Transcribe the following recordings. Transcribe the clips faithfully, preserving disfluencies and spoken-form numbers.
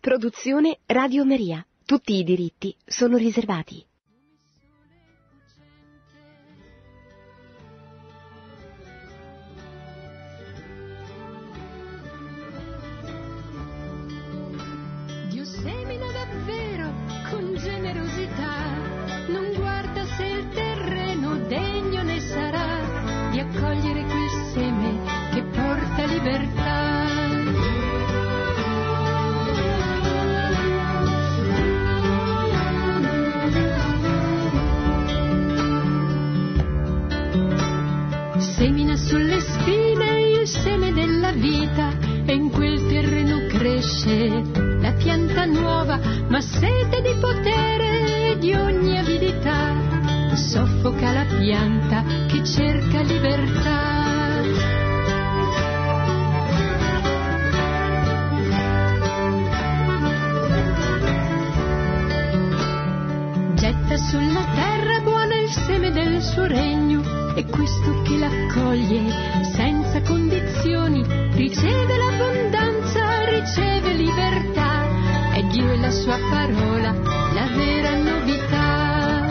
Produzione Radio Maria. Tutti i diritti sono riservati. Dio semina davvero con generosità, non guarda se il terreno degno ne sarà di accogliere quel seme che porta libertà. Semina sulle spine il seme della vita e in quel terreno cresce la pianta nuova, ma sete di potere e di ogni avidità soffoca la pianta che cerca libertà. Getta sulla terra buona il seme del suo regno, e questo che l'accoglie senza condizioni riceve l'abbondanza, riceve libertà. È Dio e la sua parola la vera novità.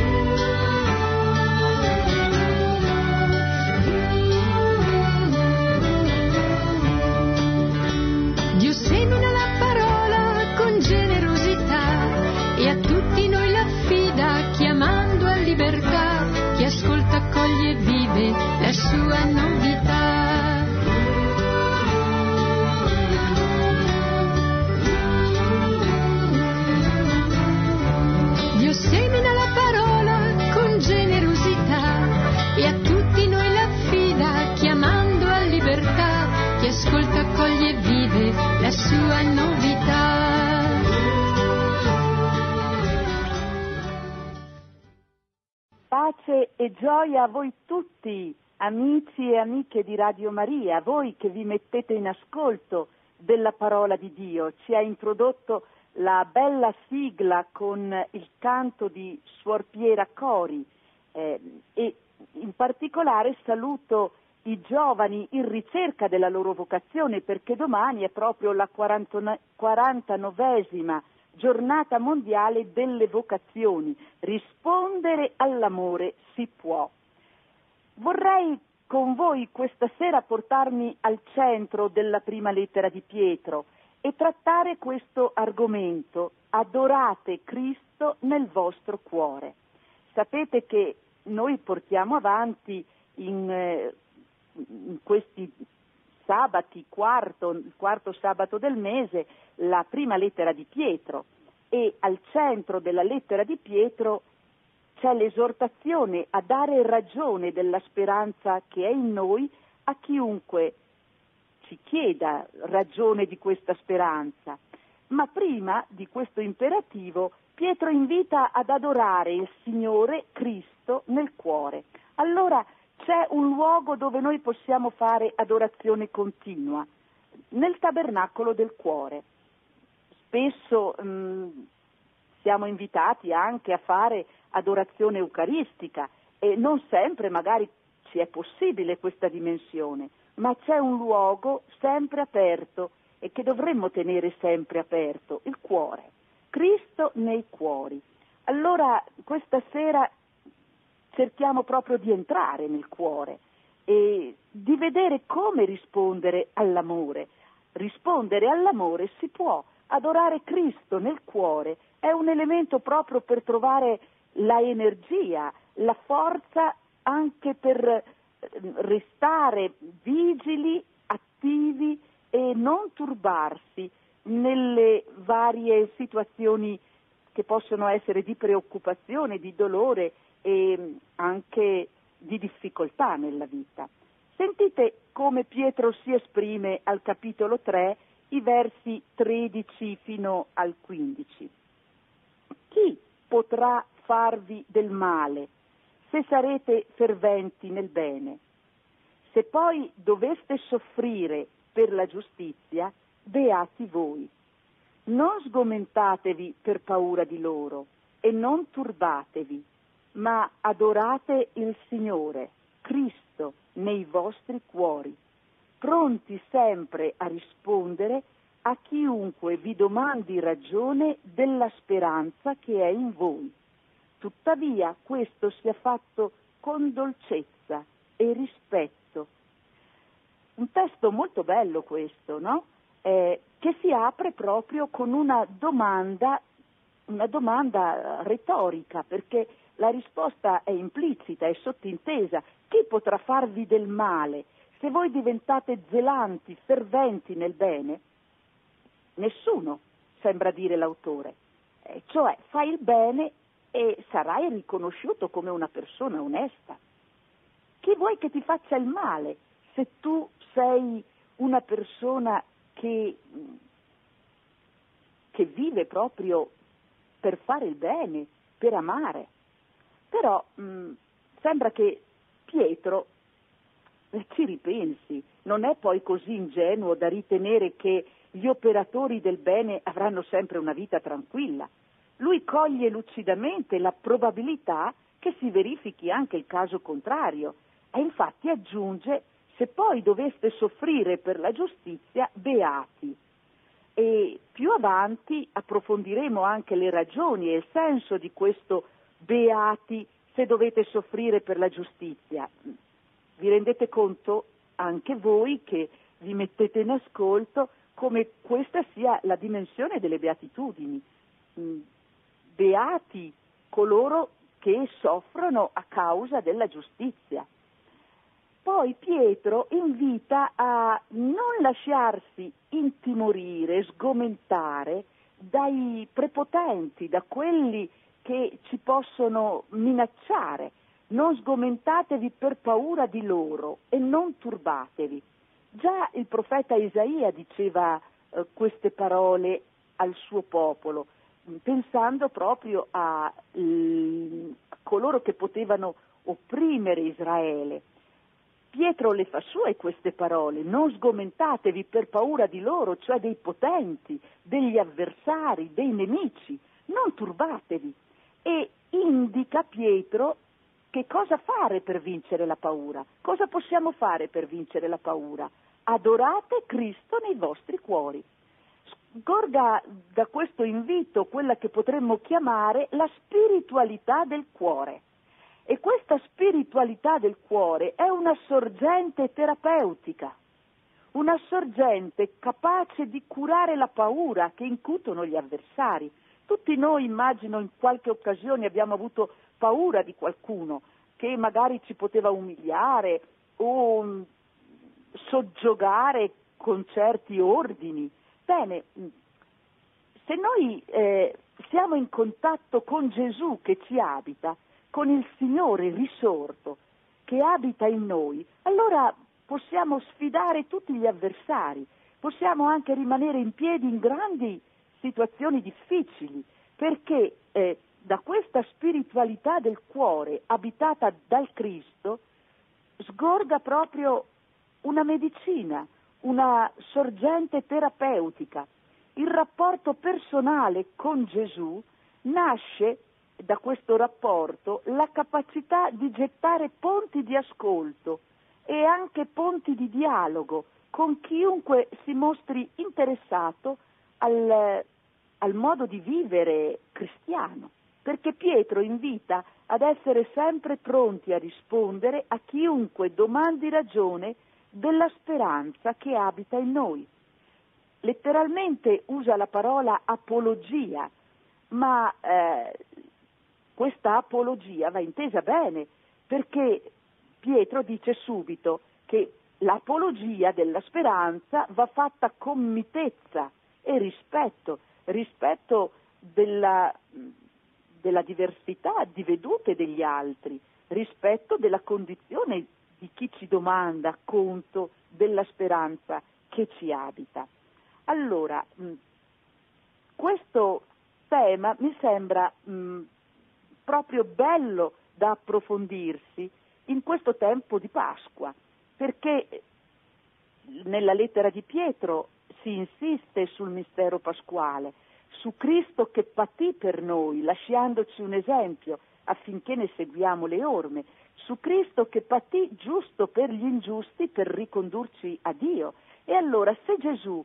Dio semina la parola con generosità e a tutti noi l'affida chiamando a libertà. Chi ascolta, accoglie e vive la sua novità. Dio semina la parola con generosità e a tutti noi l'affida chiamando a libertà. Chi ascolta, accoglie e vive la sua novità. Pace e gioia a voi tutti, amici e amiche di Radio Maria, voi che vi mettete in ascolto della parola di Dio. Ci ha introdotto la bella sigla con il canto di Suor Piera Cori eh, e in particolare saluto i giovani in ricerca della loro vocazione, perché domani è proprio la quarantanovesima Giornata mondiale delle vocazioni. Rispondere all'amore si può. Vorrei con voi questa sera portarmi al centro della prima lettera di Pietro e trattare questo argomento: adorate Cristo nel vostro cuore. Sapete che noi portiamo avanti in, eh, in questi sabati, quarto, il quarto sabato del mese, la prima lettera di Pietro, e al centro della lettera di Pietro c'è l'esortazione a dare ragione della speranza che è in noi a chiunque ci chieda ragione di questa speranza. Ma prima di questo imperativo Pietro invita ad adorare il Signore Cristo nel cuore. Allora c'è un luogo dove noi possiamo fare adorazione continua, nel tabernacolo del cuore. Spesso mh, siamo invitati anche a fare adorazione eucaristica e non sempre magari ci è possibile questa dimensione, ma c'è un luogo sempre aperto e che dovremmo tenere sempre aperto, il cuore. Cristo nei cuori. Allora questa sera cerchiamo proprio di entrare nel cuore e di vedere come rispondere all'amore. Rispondere all'amore si può. Adorare Cristo nel cuore è un elemento proprio per trovare la energia, la forza anche per restare vigili, attivi e non turbarsi nelle varie situazioni che possono essere di preoccupazione, di dolore e anche di difficoltà nella vita. Sentite come Pietro si esprime al capitolo tre, i versi tredici fino al quindici. Chi potrà farvi del male se sarete ferventi nel bene? Se poi doveste soffrire per la giustizia, beati voi. Non sgomentatevi per paura di loro e non turbatevi, ma adorate il Signore, Cristo, nei vostri cuori, pronti sempre a rispondere a chiunque vi domandi ragione della speranza che è in voi. Tuttavia questo sia fatto con dolcezza e rispetto. Un testo molto bello questo, no? Eh, che si apre proprio con una domanda, una domanda retorica, perché la risposta è implicita, è sottintesa. Chi potrà farvi del male se voi diventate zelanti, ferventi nel bene? Nessuno, sembra dire l'autore. Eh, cioè, fai il bene e sarai riconosciuto come una persona onesta. Chi vuoi che ti faccia il male se tu sei una persona che, che vive proprio per fare il bene, per amare? Però mh, sembra che Pietro eh, ci ripensi, non è poi così ingenuo da ritenere che gli operatori del bene avranno sempre una vita tranquilla. Lui coglie lucidamente la probabilità che si verifichi anche il caso contrario e infatti aggiunge: se poi doveste soffrire per la giustizia, beati. E più avanti approfondiremo anche le ragioni e il senso di questo beati se dovete soffrire per la giustizia. Vi rendete conto anche voi che vi mettete in ascolto come questa sia la dimensione delle beatitudini. Beati coloro che soffrono a causa della giustizia. Poi Pietro invita a non lasciarsi intimorire, sgomentare dai prepotenti, da quelli che ci possono minacciare. Non sgomentatevi per paura di loro e non turbatevi. Già il profeta Isaia diceva eh, queste parole al suo popolo, pensando proprio a, l, a coloro che potevano opprimere Israele. Pietro le fa sue queste parole: non sgomentatevi per paura di loro, cioè dei potenti, degli avversari, dei nemici, non turbatevi. E indica Pietro che cosa fare per vincere la paura. Cosa possiamo fare per vincere la paura? Adorate Cristo nei vostri cuori. Scorga da questo invito quella che potremmo chiamare la spiritualità del cuore. E questa spiritualità del cuore è una sorgente terapeutica, una sorgente capace di curare la paura che incutono gli avversari. Tutti noi, immagino, in qualche occasione abbiamo avuto paura di qualcuno che magari ci poteva umiliare o soggiogare con certi ordini. Bene, se noi eh, siamo in contatto con Gesù che ci abita, con il Signore risorto che abita in noi, allora possiamo sfidare tutti gli avversari, possiamo anche rimanere in piedi in grandi situazioni difficili, perché eh, da questa spiritualità del cuore abitata dal Cristo sgorga proprio una medicina, una sorgente terapeutica. Il rapporto personale con Gesù nasce da questo rapporto la capacità di gettare ponti di ascolto e anche ponti di dialogo con chiunque si mostri interessato al, al modo di vivere cristiano, perché Pietro invita ad essere sempre pronti a rispondere a chiunque domandi ragione della speranza che abita in noi. Letteralmente usa la parola apologia, ma eh, questa apologia va intesa bene, perché Pietro dice subito che l'apologia della speranza va fatta con mitezza e rispetto, rispetto della, della diversità di vedute degli altri, rispetto della condizione di chi ci domanda conto della speranza che ci abita. Allora, mh, questo tema mi sembra mh, proprio bello da approfondirsi in questo tempo di Pasqua, perché nella lettera di Pietro si insiste sul mistero pasquale, su Cristo che patì per noi, lasciandoci un esempio affinché ne seguiamo le orme, su Cristo che patì giusto per gli ingiusti per ricondurci a Dio. E allora, se Gesù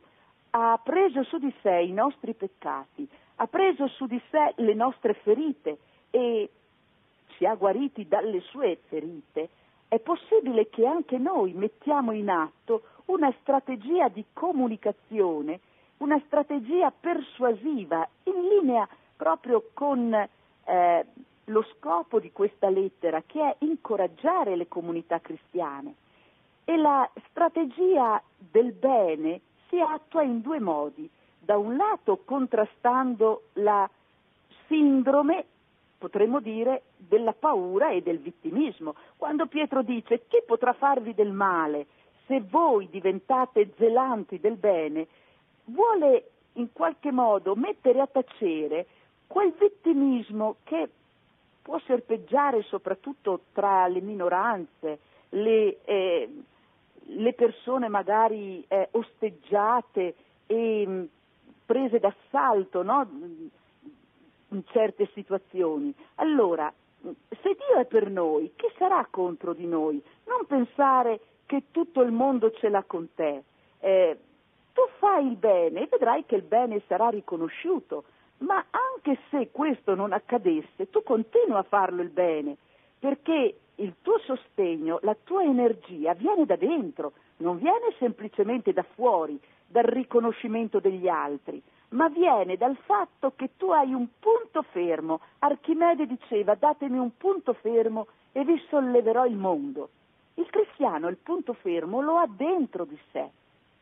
ha preso su di sé i nostri peccati, ha preso su di sé le nostre ferite e ci ha guariti dalle sue ferite, è possibile che anche noi mettiamo in atto una strategia di comunicazione, una strategia persuasiva in linea proprio con eh, lo scopo di questa lettera, che è incoraggiare le comunità cristiane. E la strategia del bene si attua in due modi: da un lato contrastando la sindrome, potremmo dire, della paura e del vittimismo. Quando Pietro dice: chi potrà farvi del male se voi diventate zelanti del bene, vuole in qualche modo mettere a tacere quel vittimismo che può serpeggiare soprattutto tra le minoranze, le, eh, le persone magari eh, osteggiate e mh, prese d'assalto, no? In certe situazioni. Allora, se Dio è per noi, chi sarà contro di noi? Non pensare che tutto il mondo ce l'ha con te. Eh, tu fai il bene e vedrai che il bene sarà riconosciuto, ma anche se questo non accadesse, tu continua a farlo il bene, perché il tuo sostegno, la tua energia viene da dentro, non viene semplicemente da fuori, dal riconoscimento degli altri, ma viene dal fatto che tu hai un punto fermo. Archimede diceva: datemi un punto fermo e vi solleverò il mondo. Il cristiano il punto fermo lo ha dentro di sé.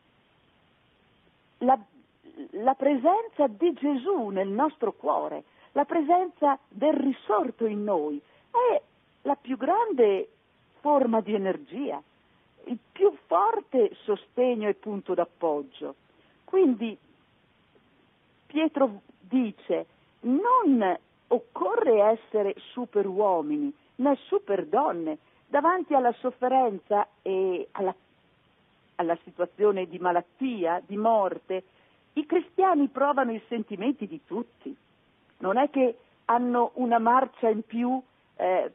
La, la presenza di Gesù nel nostro cuore, la presenza del risorto in noi è la più grande forma di energia, il più forte sostegno e punto d'appoggio. Quindi Pietro dice: non occorre essere super uomini né super donne davanti alla sofferenza e alla, alla situazione di malattia, di morte. I cristiani provano i sentimenti di tutti, non è che hanno una marcia in più, eh,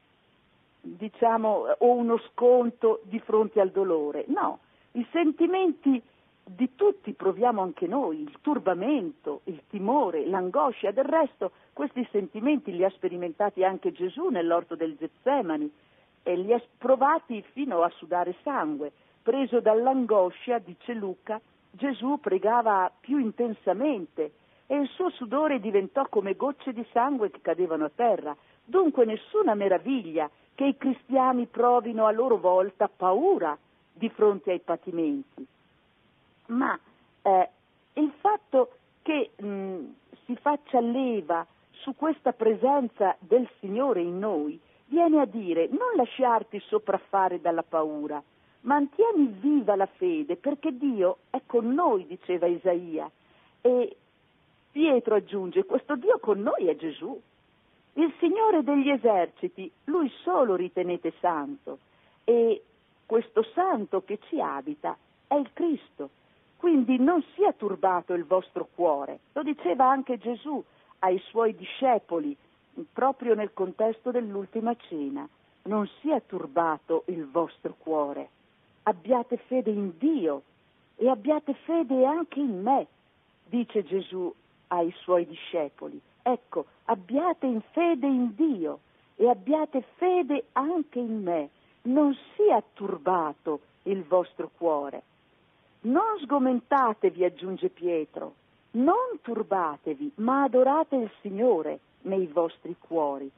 diciamo, o uno sconto di fronte al dolore. No, i sentimenti di tutti proviamo anche noi, il turbamento, il timore, l'angoscia. Del resto questi sentimenti li ha sperimentati anche Gesù nell'orto del Getsemani e li ha provati fino a sudare sangue. Preso dall'angoscia, dice Luca, Gesù pregava più intensamente e il suo sudore diventò come gocce di sangue che cadevano a terra. Dunque nessuna meraviglia che i cristiani provino a loro volta paura di fronte ai patimenti. Ma eh, il fatto che mh, si faccia leva su questa presenza del Signore in noi viene a dire: non lasciarti sopraffare dalla paura, mantieni viva la fede, perché Dio è con noi, diceva Isaia. E Pietro aggiunge: questo Dio con noi è Gesù, il Signore degli eserciti, Lui solo ritenete santo, e questo santo che ci abita è il Cristo. Quindi non sia turbato il vostro cuore. Lo diceva anche Gesù ai suoi discepoli, proprio nel contesto dell'ultima cena. Non sia turbato il vostro cuore. Abbiate fede in Dio e abbiate fede anche in me, dice Gesù ai suoi discepoli. Ecco, abbiate in fede in Dio e abbiate fede anche in me. Non sia turbato il vostro cuore. Non sgomentatevi, aggiunge Pietro, non turbatevi, ma adorate il Signore nei vostri cuori.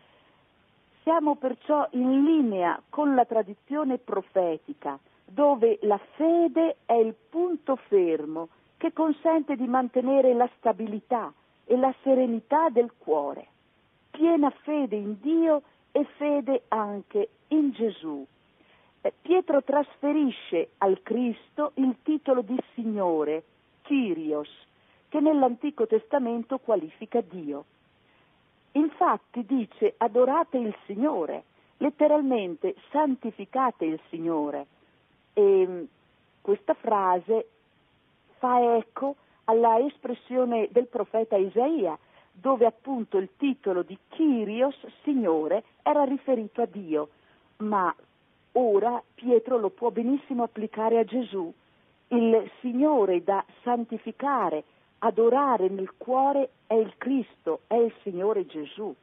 Siamo perciò in linea con la tradizione profetica, dove la fede è il punto fermo che consente di mantenere la stabilità e la serenità del cuore. Piena fede in Dio e fede anche in Gesù. Pietro trasferisce al Cristo il titolo di Signore, Kyrios, che nell'Antico Testamento qualifica Dio. Infatti dice: adorate il Signore, letteralmente santificate il Signore. E questa frase fa eco alla espressione del profeta Isaia, dove appunto il titolo di Kyrios, Signore, era riferito a Dio, ma ora Pietro lo può benissimo applicare a Gesù. il Signore da santificare, adorare nel cuore è il Cristo, è il Signore Gesù.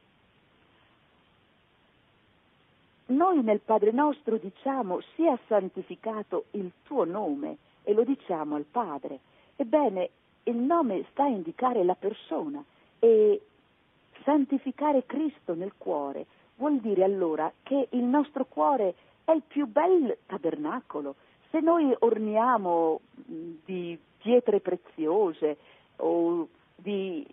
Noi nel Padre nostro diciamo sia santificato il tuo nome e lo diciamo al Padre. Ebbene, il nome sta a indicare la persona e santificare Cristo nel cuore vuol dire allora che il nostro cuore è il più bel tabernacolo. Se noi orniamo di pietre preziose o di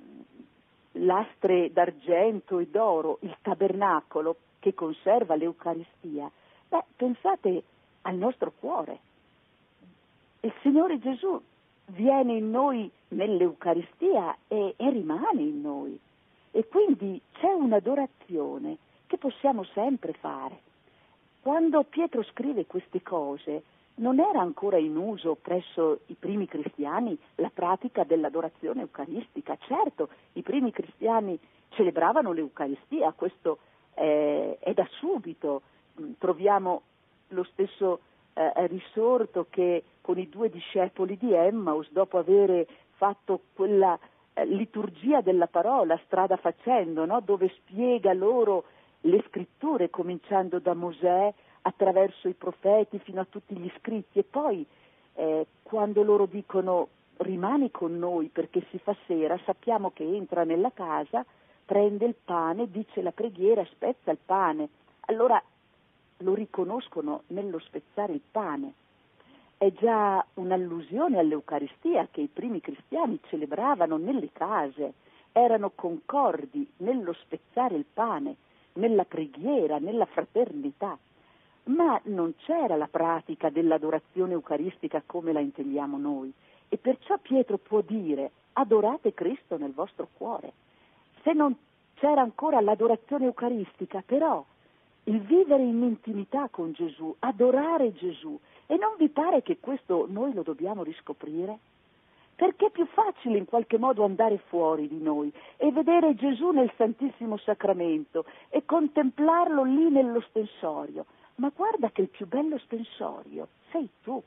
lastre d'argento e d'oro il tabernacolo che conserva l'Eucaristia, beh, pensate al nostro cuore. Il Signore Gesù viene in noi nell'Eucaristia e, e rimane in noi. E quindi c'è un'adorazione che possiamo sempre fare. Quando Pietro scrive queste cose, non era ancora in uso presso i primi cristiani la pratica dell'adorazione eucaristica. Certo, i primi cristiani celebravano l'Eucaristia, questo eh, è da subito. Troviamo lo stesso eh, risorto che con i due discepoli di Emmaus, dopo aver fatto quella eh, liturgia della parola, strada facendo, no? Dove spiega loro le scritture, cominciando da Mosè, attraverso i profeti, fino a tutti gli scritti, e poi eh, quando loro dicono rimani con noi perché si fa sera, sappiamo che entra nella casa, prende il pane, dice la preghiera, spezza il pane. Allora lo riconoscono nello spezzare il pane. È già un'allusione all'Eucaristia che i primi cristiani celebravano nelle case, erano concordi nello spezzare il pane, nella preghiera, nella fraternità. Ma non c'era la pratica dell'adorazione eucaristica come la intendiamo noi, e perciò Pietro può dire adorate Cristo nel vostro cuore. Se non c'era ancora l'adorazione eucaristica, però il vivere in intimità con Gesù, adorare Gesù, e non vi pare che questo noi lo dobbiamo riscoprire? Perché è più facile in qualche modo andare fuori di noi e vedere Gesù nel Santissimo Sacramento e contemplarlo lì nello stensorio. Ma guarda che il più bello stensorio sei tu.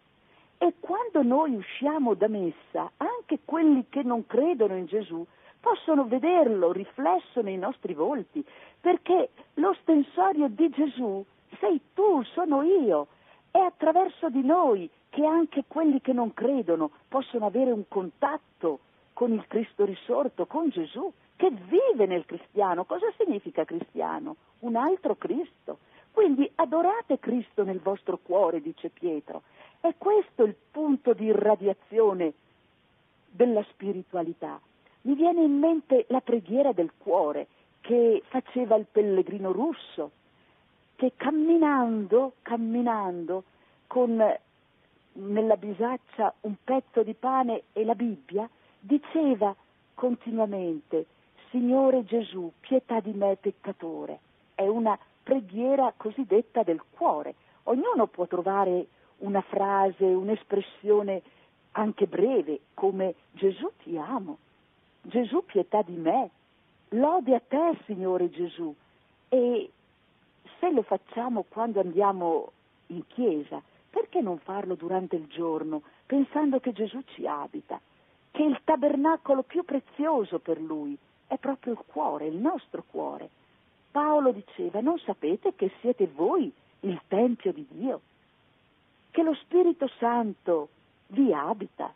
E quando noi usciamo da messa, anche quelli che non credono in Gesù possono vederlo riflesso nei nostri volti, perché lo stensorio di Gesù sei tu, sono io. È attraverso di noi che anche quelli che non credono possono avere un contatto con il Cristo risorto, con Gesù, che vive nel cristiano. Cosa significa cristiano? Un altro Cristo. Quindi adorate Cristo nel vostro cuore, dice Pietro. È questo il punto di irradiazione della spiritualità. Mi viene in mente la preghiera del cuore che faceva il pellegrino russo, che camminando, camminando con nella bisaccia un pezzo di pane e la Bibbia, diceva continuamente: Signore Gesù, pietà di me peccatore. È una preghiera cosiddetta del cuore. Ognuno può trovare una frase, un'espressione anche breve, come Gesù ti amo, Gesù pietà di me, lode a te Signore Gesù. E se lo facciamo quando andiamo in chiesa, perché non farlo durante il giorno, pensando che Gesù ci abita, che il tabernacolo più prezioso per Lui è proprio il cuore, il nostro cuore. Paolo diceva: non sapete che siete voi il Tempio di Dio? Che lo Spirito Santo vi abita?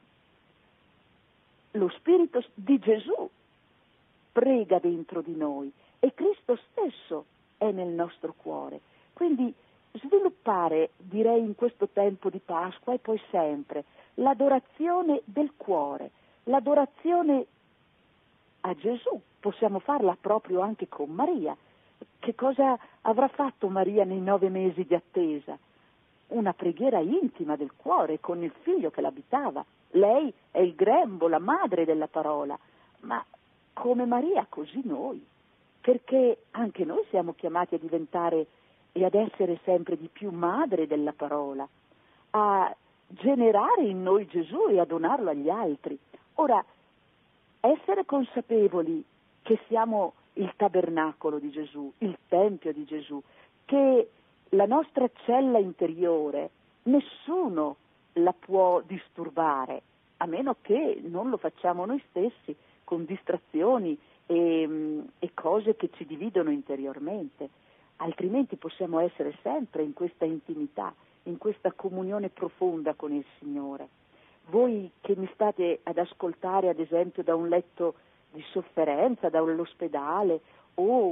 Lo Spirito di Gesù prega dentro di noi e Cristo stesso è nel nostro cuore. Quindi sviluppare, direi in questo tempo di Pasqua e poi sempre, l'adorazione del cuore, l'adorazione a Gesù. Possiamo farla proprio anche con Maria. Che cosa avrà fatto Maria nei nove mesi di attesa? Una preghiera intima del cuore con il figlio che l'abitava. Lei è il grembo, la madre della parola, ma come Maria così noi, perché anche noi siamo chiamati a diventare e ad essere sempre di più madre della parola, a generare in noi Gesù e a donarlo agli altri. Ora, essere consapevoli che siamo il tabernacolo di Gesù, il Tempio di Gesù, che la nostra cella interiore nessuno la può disturbare, a meno che non lo facciamo noi stessi con distrazioni e, e cose che ci dividono interiormente, altrimenti possiamo essere sempre in questa intimità, in questa comunione profonda con il Signore. Voi che mi state ad ascoltare, ad esempio, da un letto di sofferenza, dall'ospedale o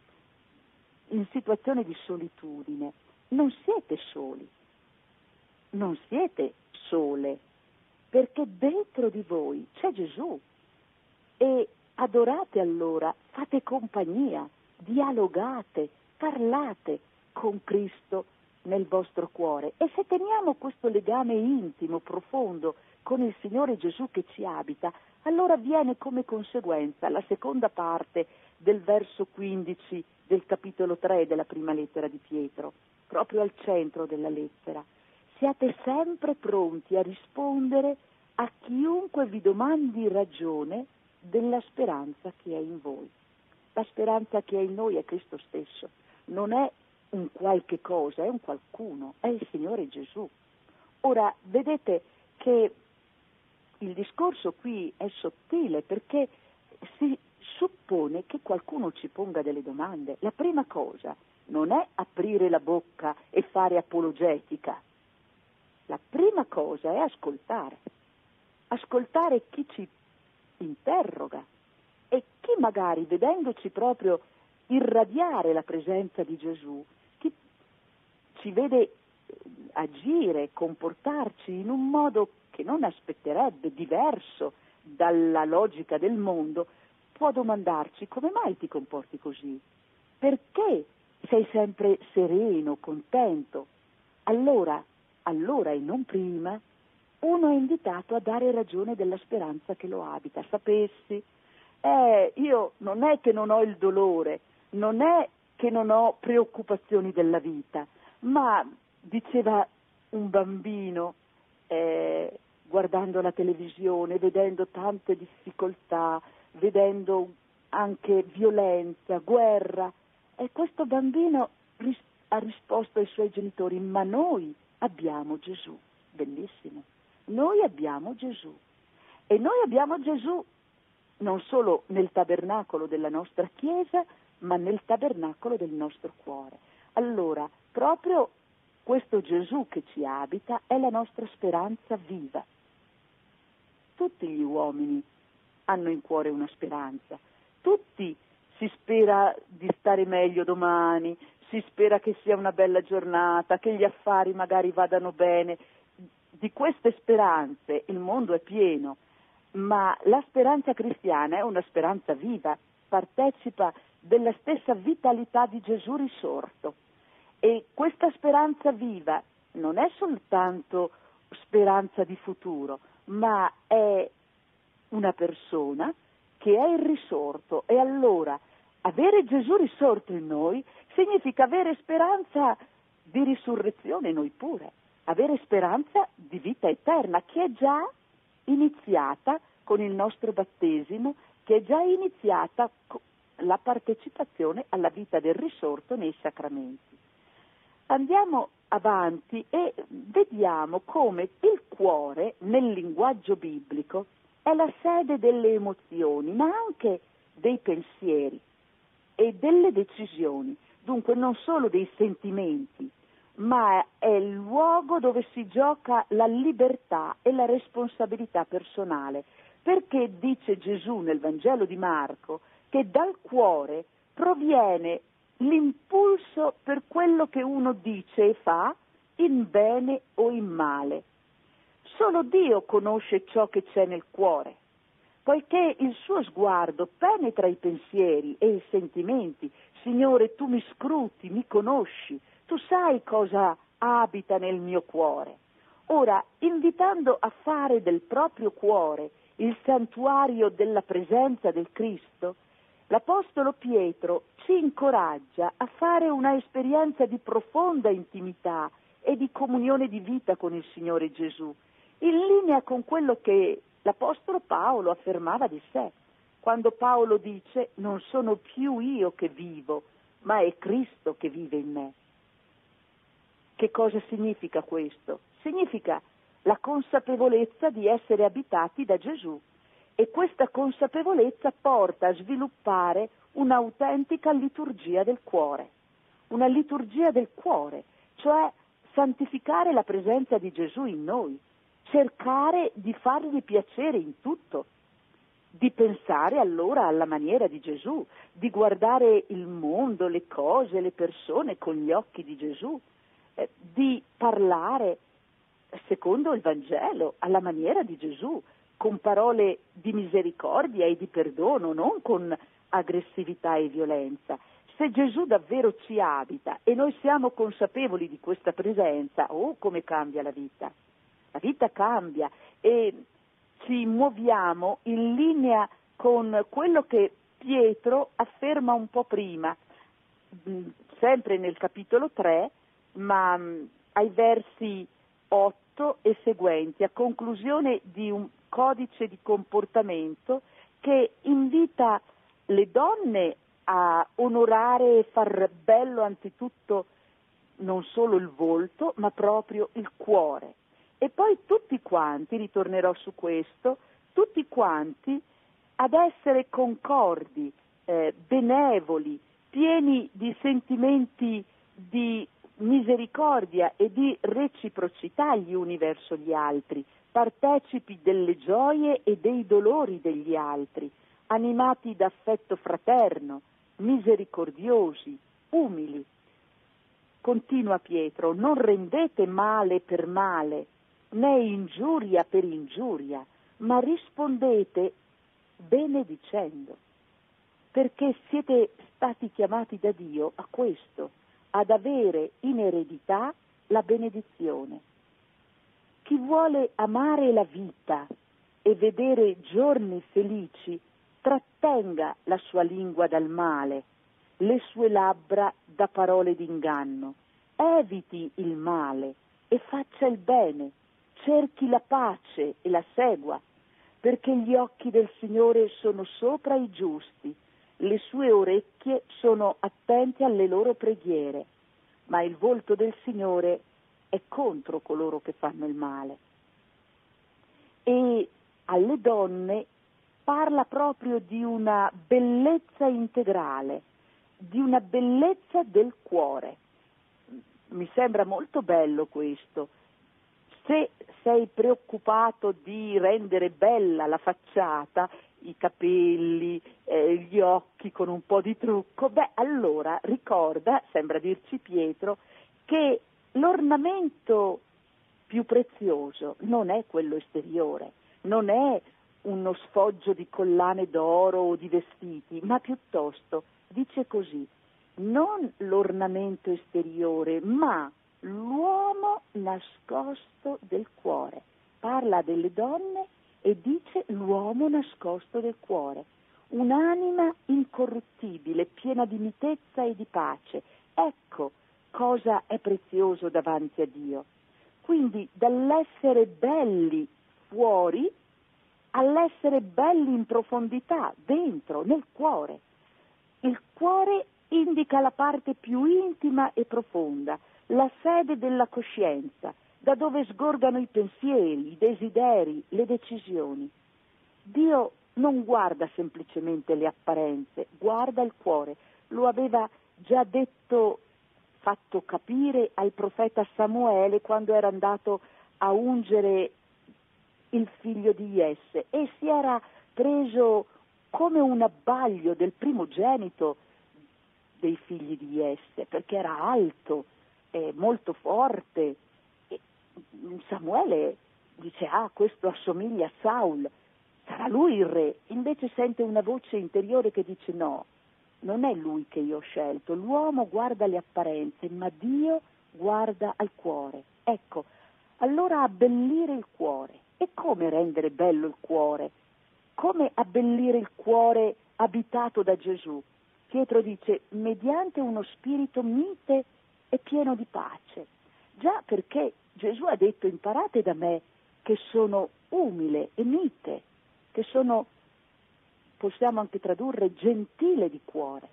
in situazione di solitudine, non siete soli, non siete sole, perché dentro di voi c'è Gesù e adorate allora, fate compagnia, dialogate, parlate con Cristo nel vostro cuore. E se teniamo questo legame intimo, profondo con il Signore Gesù che ci abita, allora viene come conseguenza la seconda parte del verso quindici del capitolo tre della prima lettera di Pietro, proprio al centro della lettera. Siate sempre pronti a rispondere a chiunque vi domandi ragione della speranza che è in voi. La speranza che è in noi è Cristo stesso, non è un qualche cosa, è un qualcuno, è il Signore Gesù. Ora, vedete che il discorso qui è sottile perché si suppone che qualcuno ci ponga delle domande. La prima cosa non è aprire la bocca e fare apologetica. La prima cosa è ascoltare. Ascoltare chi ci interroga e chi magari, vedendoci proprio irradiare la presenza di Gesù, chi ci vede agire, comportarci in un modo che non aspetterebbe, diverso dalla logica del mondo, può domandarci: come mai ti comporti così? Perché sei sempre sereno, contento? Allora, allora e non prima, uno è invitato a dare ragione della speranza che lo abita. Sapessi, eh, io non è che non ho il dolore, non è che non ho preoccupazioni della vita, ma, diceva un bambino, eh, guardando la televisione, vedendo tante difficoltà, vedendo anche violenza, guerra, e questo bambino ris- ha risposto ai suoi genitori: ma noi abbiamo Gesù. Bellissimo. Noi abbiamo Gesù. E noi abbiamo Gesù non solo nel tabernacolo della nostra Chiesa, ma nel tabernacolo del nostro cuore. Allora, proprio questo Gesù che ci abita è la nostra speranza viva. Tutti gli uomini hanno in cuore una speranza. Tutti si spera di stare meglio domani, si spera che sia una bella giornata, che gli affari magari vadano bene. Di queste speranze il mondo è pieno, ma la speranza cristiana è una speranza viva, partecipa della stessa vitalità di Gesù risorto. E questa speranza viva non è soltanto speranza di futuro, ma è una persona che è il risorto. E allora avere Gesù risorto in noi significa avere speranza di risurrezione noi pure, avere speranza di vita eterna che è già iniziata con il nostro battesimo, che è già iniziata con la partecipazione alla vita del risorto nei sacramenti. Andiamo avanti e vediamo come il cuore, nel linguaggio biblico, è la sede delle emozioni, ma anche dei pensieri e delle decisioni, dunque non solo dei sentimenti, ma è il luogo dove si gioca la libertà e la responsabilità personale, perché dice Gesù nel Vangelo di Marco che dal cuore proviene l'impulso per quello che uno dice e fa, in bene o in male. Solo Dio conosce ciò che c'è nel cuore, poiché il suo sguardo penetra i pensieri e i sentimenti. Signore, tu mi scruti, mi conosci, tu sai cosa abita nel mio cuore. Ora, invitando a fare del proprio cuore il santuario della presenza del Cristo, l'Apostolo Pietro ci incoraggia a fare una esperienza di profonda intimità e di comunione di vita con il Signore Gesù, in linea con quello che l'Apostolo Paolo affermava di sé, quando Paolo dice: non sono più io che vivo, ma è Cristo che vive in me. Che cosa significa questo? Significa la consapevolezza di essere abitati da Gesù, e questa consapevolezza porta a sviluppare un'autentica liturgia del cuore, una liturgia del cuore, cioè santificare la presenza di Gesù in noi, cercare di fargli piacere in tutto, di pensare allora alla maniera di Gesù, di guardare il mondo, le cose, le persone con gli occhi di Gesù, eh, di parlare secondo il Vangelo, alla maniera di Gesù, con parole di misericordia e di perdono, non con aggressività e violenza. Se Gesù davvero ci abita e noi siamo consapevoli di questa presenza, oh, come cambia la vita! La vita cambia e ci muoviamo in linea con quello che Pietro afferma un po' prima, sempre nel capitolo tre, ma ai versi otto e seguenti, a conclusione di un codice di comportamento che invita le donne a onorare e far bello anzitutto non solo il volto, ma proprio il cuore. E poi tutti quanti, ritornerò su questo, tutti quanti ad essere concordi, eh, benevoli, pieni di sentimenti di misericordia e di reciprocità gli uni verso gli altri, partecipi delle gioie e dei dolori degli altri, animati d'affetto fraterno, misericordiosi, umili. Continua Pietro, non rendete male per male, né ingiuria per ingiuria, ma rispondete benedicendo, perché siete stati chiamati da Dio a questo, ad avere in eredità la benedizione. Chi vuole amare la vita e vedere giorni felici, trattenga la sua lingua dal male, le sue labbra da parole d'inganno, eviti il male e faccia il bene, cerchi la pace e la segua, perché gli occhi del Signore sono sopra i giusti, le sue orecchie sono attente alle loro preghiere, ma il volto del Signore è contro coloro che fanno il male. E alle donne parla proprio di una bellezza integrale, di una bellezza del cuore. Mi sembra molto bello questo. Se sei preoccupato di rendere bella la facciata, i capelli, eh, gli occhi con un po' di trucco, beh, allora ricorda, sembra dirci Pietro, che l'ornamento più prezioso non è quello esteriore, non è uno sfoggio di collane d'oro o di vestiti, ma piuttosto, dice così, non l'ornamento esteriore, ma l'uomo nascosto del cuore. Parla delle donne e dice l'uomo nascosto del cuore, un'anima incorruttibile, piena di mitezza e di pace. Ecco cosa è prezioso davanti a Dio. Quindi dall'essere belli fuori all'essere belli in profondità, dentro, nel cuore. Il cuore indica la parte più intima e profonda, la sede della coscienza, da dove sgorgano i pensieri, i desideri, le decisioni. Dio non guarda semplicemente le apparenze, guarda il cuore. Lo aveva già detto, fatto capire al profeta Samuele quando era andato a ungere il figlio di Jesse e si era preso come un abbaglio del primogenito dei figli di Jesse, perché era alto, eh, molto forte. E Samuele dice, ah, questo assomiglia a Saul, sarà lui il re. Invece sente una voce interiore che dice, no, non è lui che io ho scelto. L'uomo guarda le apparenze, ma Dio guarda al cuore. Ecco, allora abbellire il cuore. E come rendere bello il cuore? Come abbellire il cuore abitato da Gesù? Pietro dice, mediante uno spirito mite e pieno di pace. Già perché Gesù ha detto, imparate da me che sono umile e mite, che sono, possiamo anche tradurre, gentile di cuore.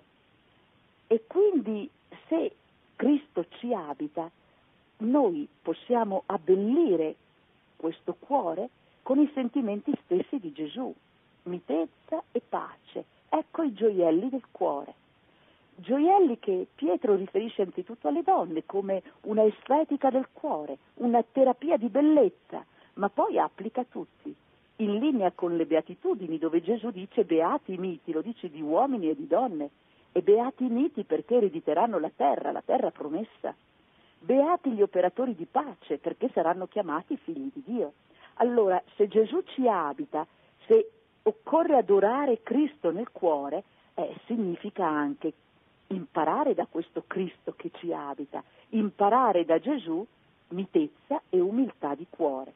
E quindi se Cristo ci abita, noi possiamo abbellire questo cuore? Con i sentimenti stessi di Gesù, mitezza e pace. Ecco i gioielli del cuore. Gioielli che Pietro riferisce anzitutto alle donne come una estetica del cuore, una terapia di bellezza, ma poi applica a tutti, in linea con le beatitudini, dove Gesù dice beati i miti, lo dice di uomini e di donne, e beati i miti perché erediteranno la terra, la terra promessa. Beati gli operatori di pace perché saranno chiamati figli di Dio. Allora, se Gesù ci abita, se occorre adorare Cristo nel cuore, eh, significa anche imparare da questo Cristo che ci abita, imparare da Gesù mitezza e umiltà di cuore.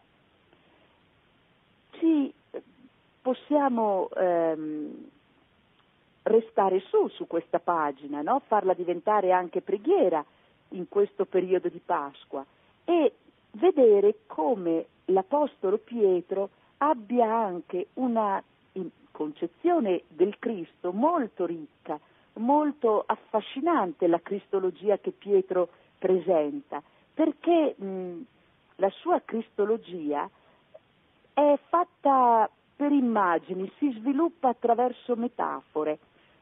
Ci possiamo ehm, restare su su questa pagina, no? Farla diventare anche preghiera in questo periodo di Pasqua e vedere come l'Apostolo Pietro abbia anche una concezione del Cristo molto ricca, molto affascinante, la cristologia che Pietro presenta, perché mh, la sua cristologia è fatta per immagini, si sviluppa attraverso metafore.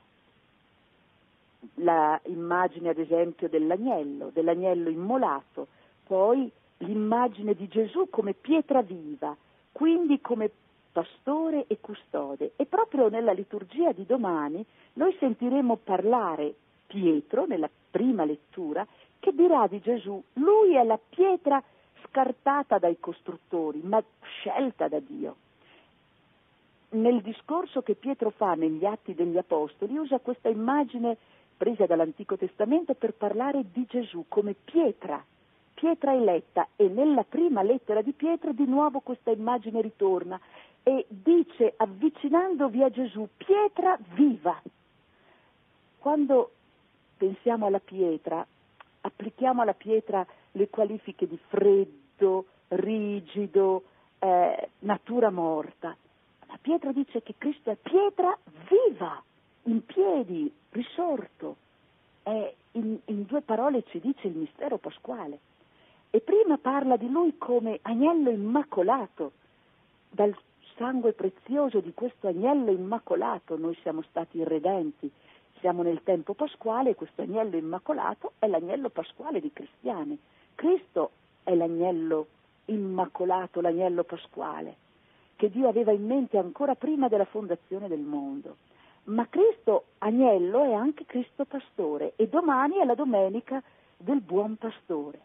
La immagine ad esempio dell'agnello, dell'agnello immolato, poi l'immagine di Gesù come pietra viva, quindi come pastore e custode. E proprio nella liturgia di domani noi sentiremo parlare Pietro, nella prima lettura, che dirà di Gesù: lui è la pietra scartata dai costruttori, ma scelta da Dio. Nel discorso che Pietro fa negli Atti degli Apostoli usa questa immagine presa dall'Antico Testamento per parlare di Gesù come pietra, pietra eletta, e nella prima lettera di Pietro di nuovo questa immagine ritorna e dice, avvicinandovi a Gesù, pietra viva. Quando pensiamo alla pietra, applichiamo alla pietra le qualifiche di freddo, rigido, eh, natura morta. Ma Pietro dice che Cristo è pietra viva, in piedi, risorto. E in, in due parole ci dice il mistero pasquale. E prima parla di lui come agnello immacolato. Dal sangue prezioso di questo agnello immacolato noi siamo stati redenti. Siamo nel tempo pasquale e questo agnello immacolato è l'agnello pasquale dei cristiani. Cristo è l'agnello immacolato, l'agnello pasquale, che Dio aveva in mente ancora prima della fondazione del mondo. Ma Cristo agnello è anche Cristo pastore e domani è la domenica del buon pastore.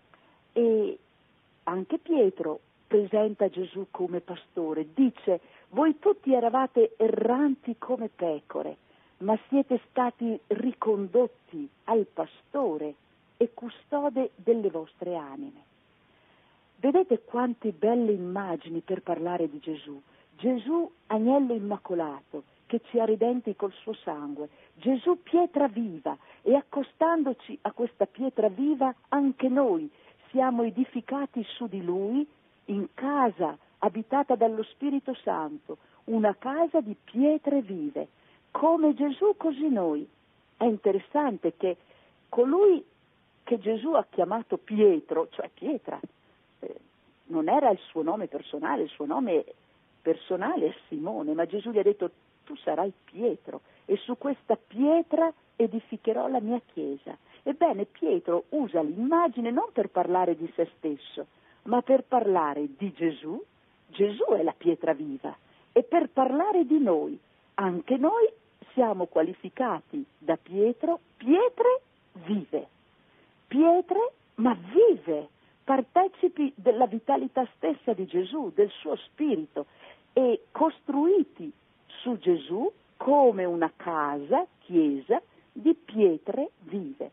E anche Pietro presenta Gesù come pastore, dice: voi tutti eravate erranti come pecore, ma siete stati ricondotti al pastore e custode delle vostre anime. Vedete quante belle immagini per parlare di Gesù. Gesù agnello immacolato che ci ha redenti col suo sangue, Gesù pietra viva, e accostandoci a questa pietra viva anche noi siamo edificati su di lui in casa abitata dallo Spirito Santo, una casa di pietre vive. Come Gesù, così noi. È interessante che colui che Gesù ha chiamato Pietro, cioè pietra, eh, non era il suo nome personale, il suo nome personale è Simone, ma Gesù gli ha detto: tu sarai Pietro e su questa pietra edificherò la mia chiesa. Ebbene, Pietro usa l'immagine non per parlare di se stesso, ma per parlare di Gesù. Gesù è la pietra viva, e per parlare di noi. Anche noi siamo qualificati da Pietro, pietre vive, pietre ma vive, partecipi della vitalità stessa di Gesù, del suo spirito, e costruiti su Gesù come una casa, chiesa, di pietre vive.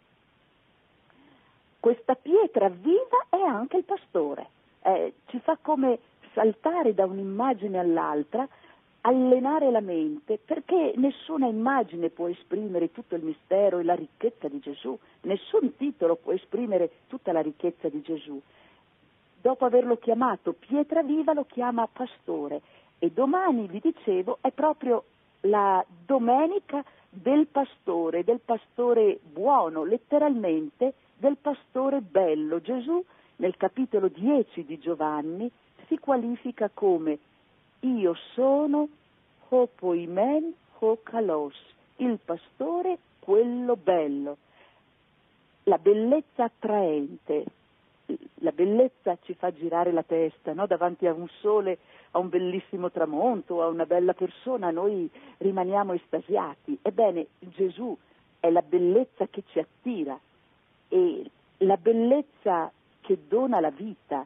Questa pietra viva è anche il pastore, eh, ci fa come saltare da un'immagine all'altra, allenare la mente, perché nessuna immagine può esprimere tutto il mistero e la ricchezza di Gesù, nessun titolo può esprimere tutta la ricchezza di Gesù. Dopo averlo chiamato pietra viva lo chiama pastore, e domani, vi dicevo, è proprio la domenica del pastore, del pastore buono, letteralmente del pastore bello. Gesù nel capitolo dieci di Giovanni si qualifica come io sono Hopoimen Hokalos, il pastore, quello bello, la bellezza attraente. La bellezza ci fa girare la testa, no? Davanti a un sole, a un bellissimo tramonto, a una bella persona, noi rimaniamo estasiati. Ebbene, Gesù è la bellezza che ci attira, e la bellezza che dona la vita.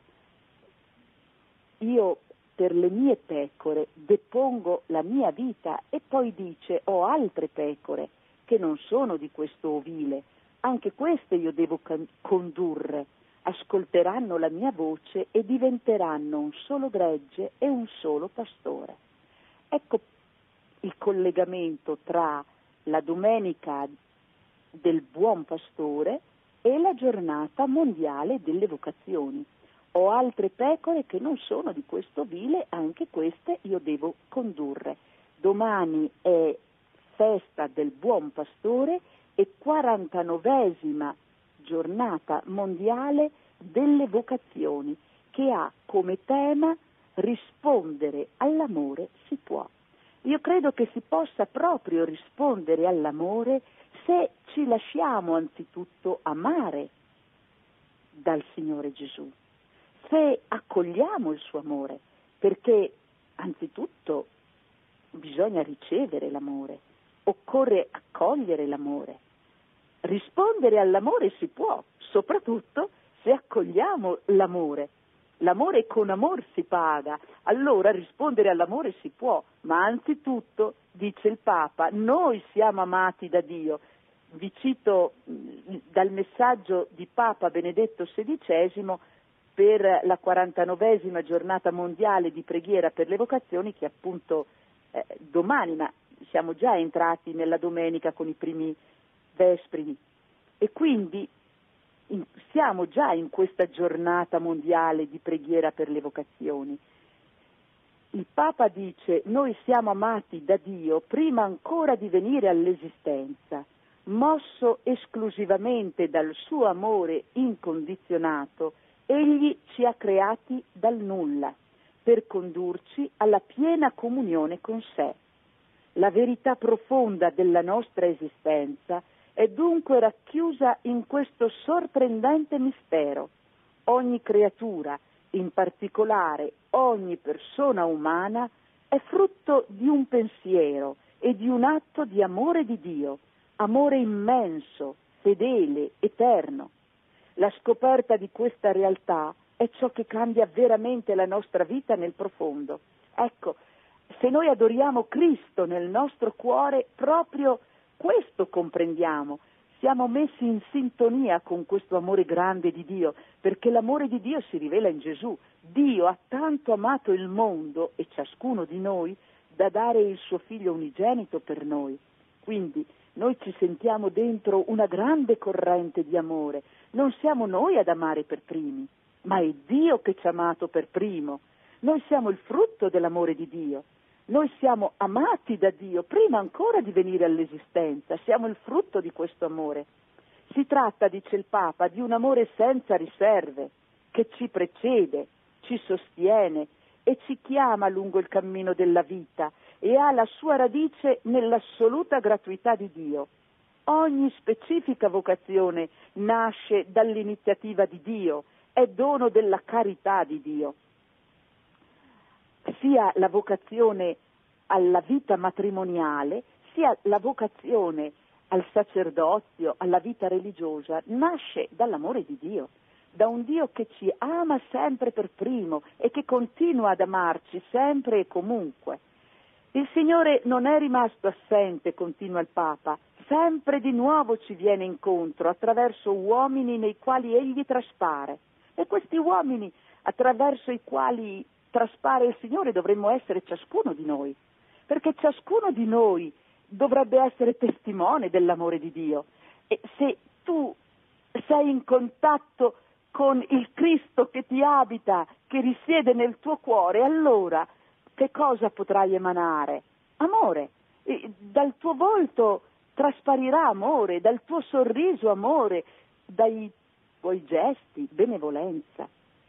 Io per le mie pecore depongo la mia vita, e poi dice: ho altre pecore che non sono di questo ovile, anche queste io devo can- condurre. Ascolteranno la mia voce e diventeranno un solo gregge e un solo pastore. Ecco il collegamento tra la domenica del buon pastore e la giornata mondiale delle vocazioni. Ho altre pecore che non sono di questo vile, anche queste io devo condurre. Domani è festa del buon pastore e quarantanovesima giornata mondiale delle vocazioni, che ha come tema rispondere all'amore si può. Io credo che si possa proprio rispondere all'amore se ci lasciamo anzitutto amare dal Signore Gesù, se accogliamo il suo amore, perché anzitutto bisogna ricevere l'amore, occorre accogliere l'amore. Rispondere all'amore si può, soprattutto se accogliamo l'amore. L'amore con amor si paga, allora rispondere all'amore si può, ma anzitutto, dice il Papa, noi siamo amati da Dio. Vi cito dal messaggio di Papa Benedetto sedicesimo per la quarantanovesima giornata mondiale di preghiera per le vocazioni, che appunto eh, domani, ma siamo già entrati nella domenica con i primi vespri, e quindi in, siamo già in questa giornata mondiale di preghiera per le vocazioni. Il Papa dice: noi siamo amati da Dio prima ancora di venire all'esistenza, mosso esclusivamente dal suo amore incondizionato, egli ci ha creati dal nulla per condurci alla piena comunione con sé. La verità profonda della nostra esistenza è dunque racchiusa in questo sorprendente mistero. Ogni creatura, in particolare ogni persona umana, è frutto di un pensiero e di un atto di amore di Dio, amore immenso, fedele, eterno. La scoperta di questa realtà è ciò che cambia veramente la nostra vita nel profondo. Ecco, se noi adoriamo Cristo nel nostro cuore, proprio questo comprendiamo, siamo messi in sintonia con questo amore grande di Dio, perché l'amore di Dio si rivela in Gesù. Dio ha tanto amato il mondo e ciascuno di noi da dare il suo figlio unigenito per noi. Quindi noi ci sentiamo dentro una grande corrente di amore, non siamo noi ad amare per primi, ma è Dio che ci ha amato per primo. Noi siamo il frutto dell'amore di Dio. Noi siamo amati da Dio prima ancora di venire all'esistenza, siamo il frutto di questo amore. Si tratta, dice il Papa, di un amore senza riserve, che ci precede, ci sostiene e ci chiama lungo il cammino della vita e ha la sua radice nell'assoluta gratuità di Dio. Ogni specifica vocazione nasce dall'iniziativa di Dio, è dono della carità di Dio. Sia la vocazione alla vita matrimoniale, sia la vocazione al sacerdozio, alla vita religiosa, nasce dall'amore di Dio, da un Dio che ci ama sempre per primo e che continua ad amarci sempre e comunque. Il Signore non è rimasto assente, continua il Papa, sempre di nuovo ci viene incontro attraverso uomini nei quali Egli traspare. E questi uomini attraverso i quali traspare il Signore dovremmo essere ciascuno di noi, perché ciascuno di noi dovrebbe essere testimone dell'amore di Dio. E se tu sei in contatto con il Cristo che ti abita, che risiede nel tuo cuore, allora che cosa potrai emanare? Amore. E dal tuo volto trasparirà amore, dal tuo sorriso amore, dai tuoi gesti benevolenza.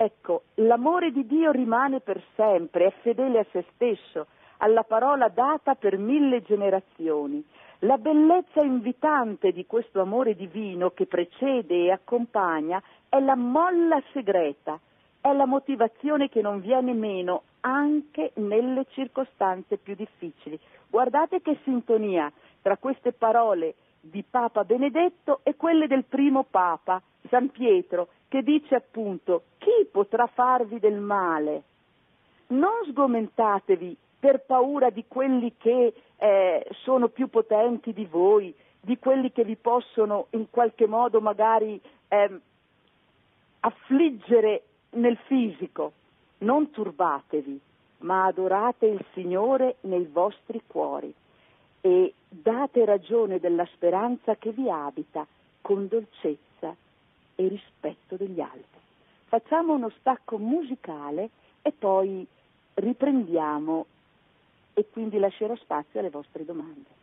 Ecco, l'amore di Dio rimane per sempre, è fedele a se stesso, alla parola data per mille generazioni. La bellezza invitante di questo amore divino che precede e accompagna è la molla segreta, è la motivazione che non viene meno anche nelle circostanze più difficili. Guardate che sintonia tra queste parole di Papa Benedetto e quelle del primo Papa, San Pietro, che dice appunto: chi potrà farvi del male? Non sgomentatevi per paura di quelli che eh, sono più potenti di voi, di quelli che vi possono in qualche modo magari eh, affliggere nel fisico. Non turbatevi, ma adorate il Signore nei vostri cuori e date ragione della speranza che vi abita con dolcezza e rispetto degli altri. Facciamo uno stacco musicale e poi riprendiamo, e quindi lascerò spazio alle vostre domande.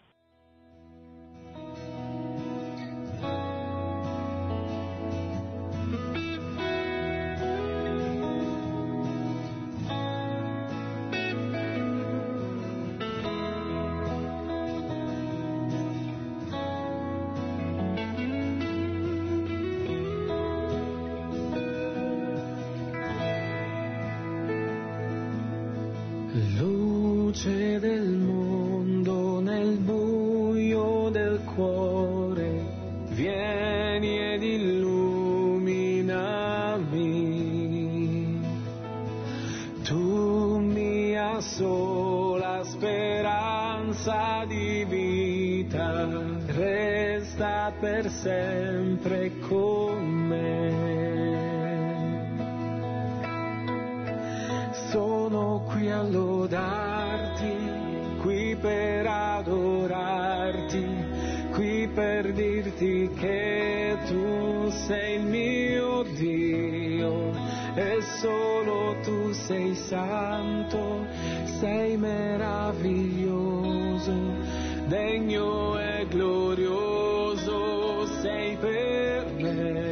Luce del mondo nel buio del cuore, vieni ed illuminami. Tu mia sola speranza di vita, resta per sempre con me. Sono qui a lodarti, qui per adorarti, qui per dirti che tu sei il mio Dio e solo tu sei santo, sei meraviglioso, degno e glorioso sei per me.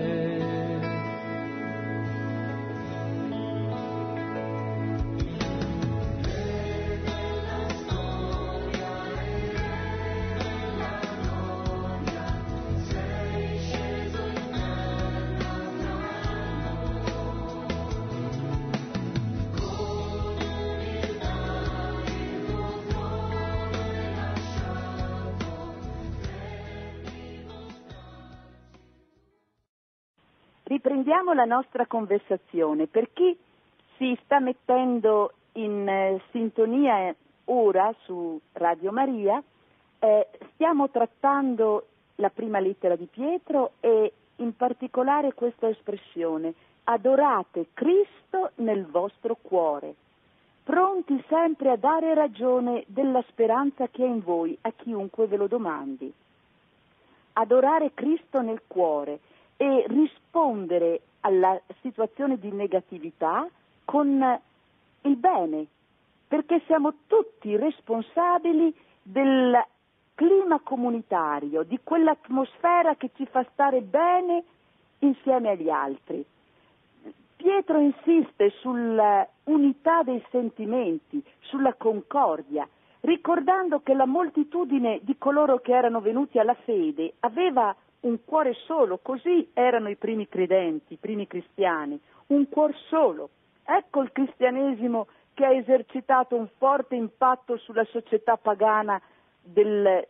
Riprendiamo la nostra conversazione. Per chi si sta mettendo in eh, sintonia ora su Radio Maria, eh, stiamo trattando la prima lettera di Pietro e in particolare questa espressione: adorate Cristo nel vostro cuore, pronti sempre a dare ragione della speranza che è in voi a chiunque ve lo domandi. Adorare Cristo nel cuore e rispondere alla situazione di negatività con il bene, perché siamo tutti responsabili del clima comunitario, di quell'atmosfera che ci fa stare bene insieme agli altri. Pietro insiste sull'unità dei sentimenti, sulla concordia, ricordando che la moltitudine di coloro che erano venuti alla fede aveva un cuore solo, così erano i primi credenti, i primi cristiani, un cuor solo. Ecco il cristianesimo che ha esercitato un forte impatto sulla società pagana del,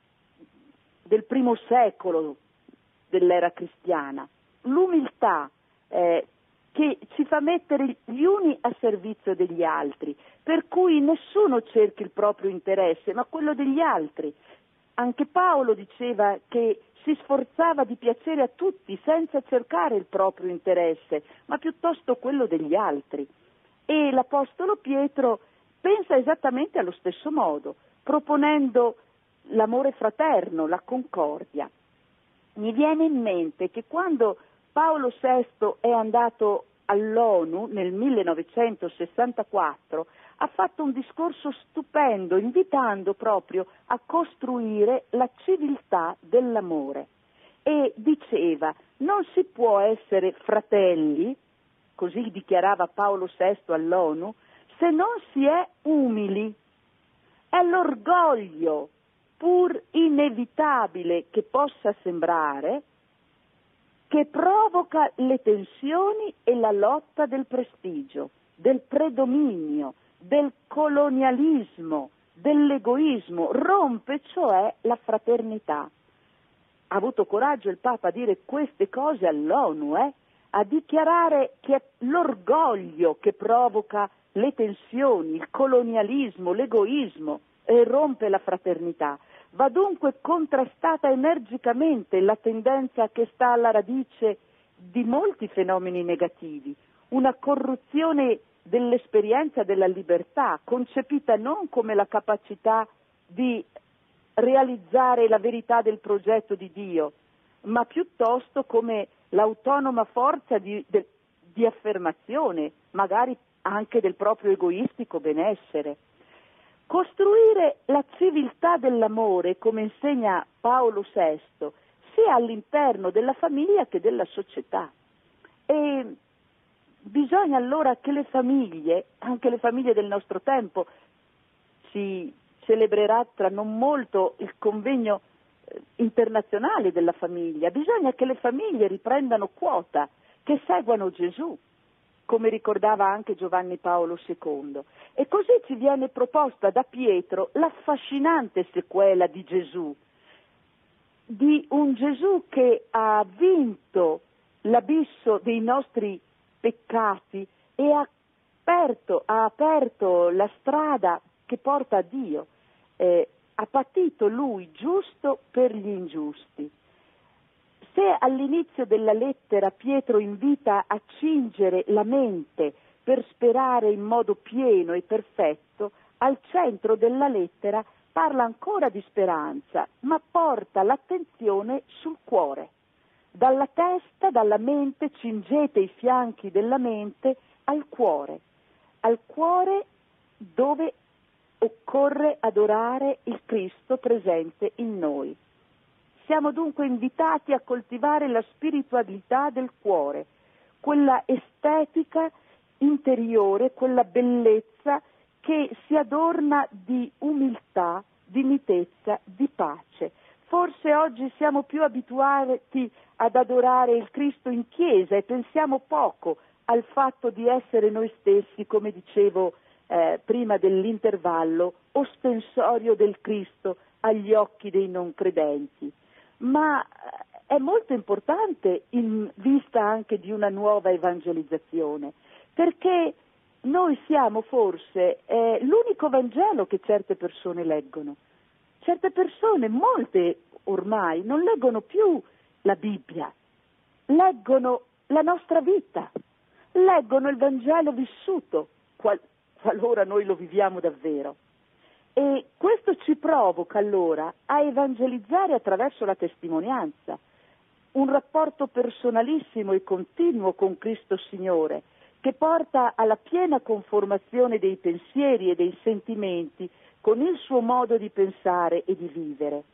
del primo secolo dell'era cristiana. L'umiltà eh, che ci fa mettere gli uni a servizio degli altri, per cui nessuno cerchi il proprio interesse, ma quello degli altri. Anche Paolo diceva che si sforzava di piacere a tutti senza cercare il proprio interesse, ma piuttosto quello degli altri. E l'Apostolo Pietro pensa esattamente allo stesso modo, proponendo l'amore fraterno, la concordia. Mi viene in mente che quando Paolo sesto è andato all'ONU nel millenovecentosessantaquattro, ha fatto un discorso stupendo, invitando proprio a costruire la civiltà dell'amore. E diceva: non si può essere fratelli così dichiarava Paolo sesto all'ONU, se non si è umili. È l'orgoglio, pur inevitabile che possa sembrare, che provoca le tensioni e la lotta del prestigio, del predominio, del colonialismo, dell'egoismo, rompe cioè la fraternità. Ha avuto coraggio il Papa a dire queste cose all'ONU, eh? A dichiarare che è l'orgoglio che provoca le tensioni, il colonialismo, l'egoismo e rompe la fraternità. Va dunque contrastata energicamente la tendenza che sta alla radice di molti fenomeni negativi, una corruzione dell'esperienza della libertà, concepita non come la capacità di realizzare la verità del progetto di Dio, ma piuttosto come l'autonoma forza di, de, di affermazione, magari anche del proprio egoistico benessere. Costruire la civiltà dell'amore, come insegna Paolo sesto, sia all'interno della famiglia che della società. E bisogna allora che le famiglie, anche le famiglie del nostro tempo, si celebrerà tra non molto il convegno internazionale della famiglia, bisogna che le famiglie riprendano quota, che seguano Gesù, come ricordava anche Giovanni Paolo secondo. E così ci viene proposta da Pietro l'affascinante sequela di Gesù, di un Gesù che ha vinto l'abisso dei nostri peccati e ha aperto, ha aperto la strada che porta a Dio. Eh, ha patito lui giusto per gli ingiusti. Se all'inizio della lettera Pietro invita a cingere la mente per sperare in modo pieno e perfetto, al centro della lettera parla ancora di speranza, ma porta l'attenzione sul cuore. Dalla testa, dalla mente, cingete i fianchi della mente al cuore, al cuore dove occorre adorare il Cristo presente in noi. Siamo dunque invitati a coltivare la spiritualità del cuore, quella estetica interiore, quella bellezza che si adorna di umiltà, di mitezza, di pace. Forse oggi siamo più abituati ad adorare il Cristo in chiesa e pensiamo poco al fatto di essere noi stessi, come dicevo eh, prima dell'intervallo, ostensorio del Cristo agli occhi dei non credenti. Ma è molto importante in vista anche di una nuova evangelizzazione, perché noi siamo forse eh, l'unico Vangelo che certe persone leggono. Certe persone, molte ormai, non leggono più la Bibbia, leggono la nostra vita, leggono il Vangelo vissuto, qual- qualora noi lo viviamo davvero. E questo ci provoca allora a evangelizzare attraverso la testimonianza, un rapporto personalissimo e continuo con Cristo Signore, che porta alla piena conformazione dei pensieri e dei sentimenti con il suo modo di pensare e di vivere.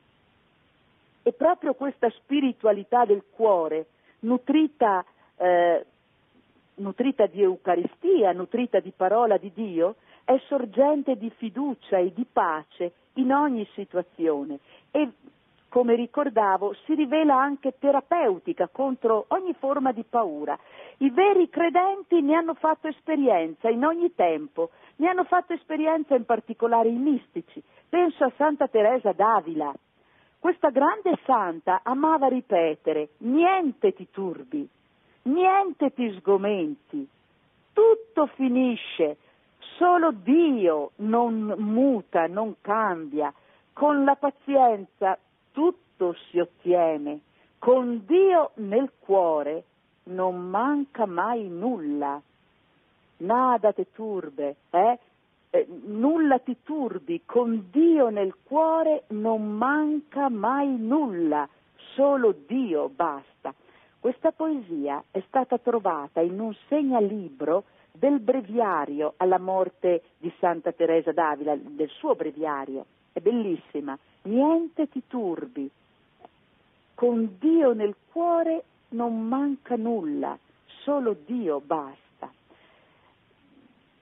E proprio questa spiritualità del cuore, nutrita, eh, nutrita di Eucaristia, nutrita di parola di Dio, è sorgente di fiducia e di pace in ogni situazione e, come ricordavo, si rivela anche terapeutica contro ogni forma di paura. I veri credenti ne hanno fatto esperienza in ogni tempo, ne hanno fatto esperienza in particolare i mistici. Penso a Santa Teresa d'Avila. Questa grande santa amava ripetere: niente ti turbi, niente ti sgomenti, tutto finisce. Solo Dio non muta, non cambia, con la pazienza tutto si ottiene, con Dio nel cuore non manca mai nulla, nada te turbe, eh? Eh, nulla ti turbi, con Dio nel cuore non manca mai nulla, solo Dio basta. Questa poesia è stata trovata in un segnalibro del breviario alla morte di Santa Teresa d'Avila, del suo breviario. È bellissima. Niente ti turbi, con Dio nel cuore non manca nulla, solo Dio basta.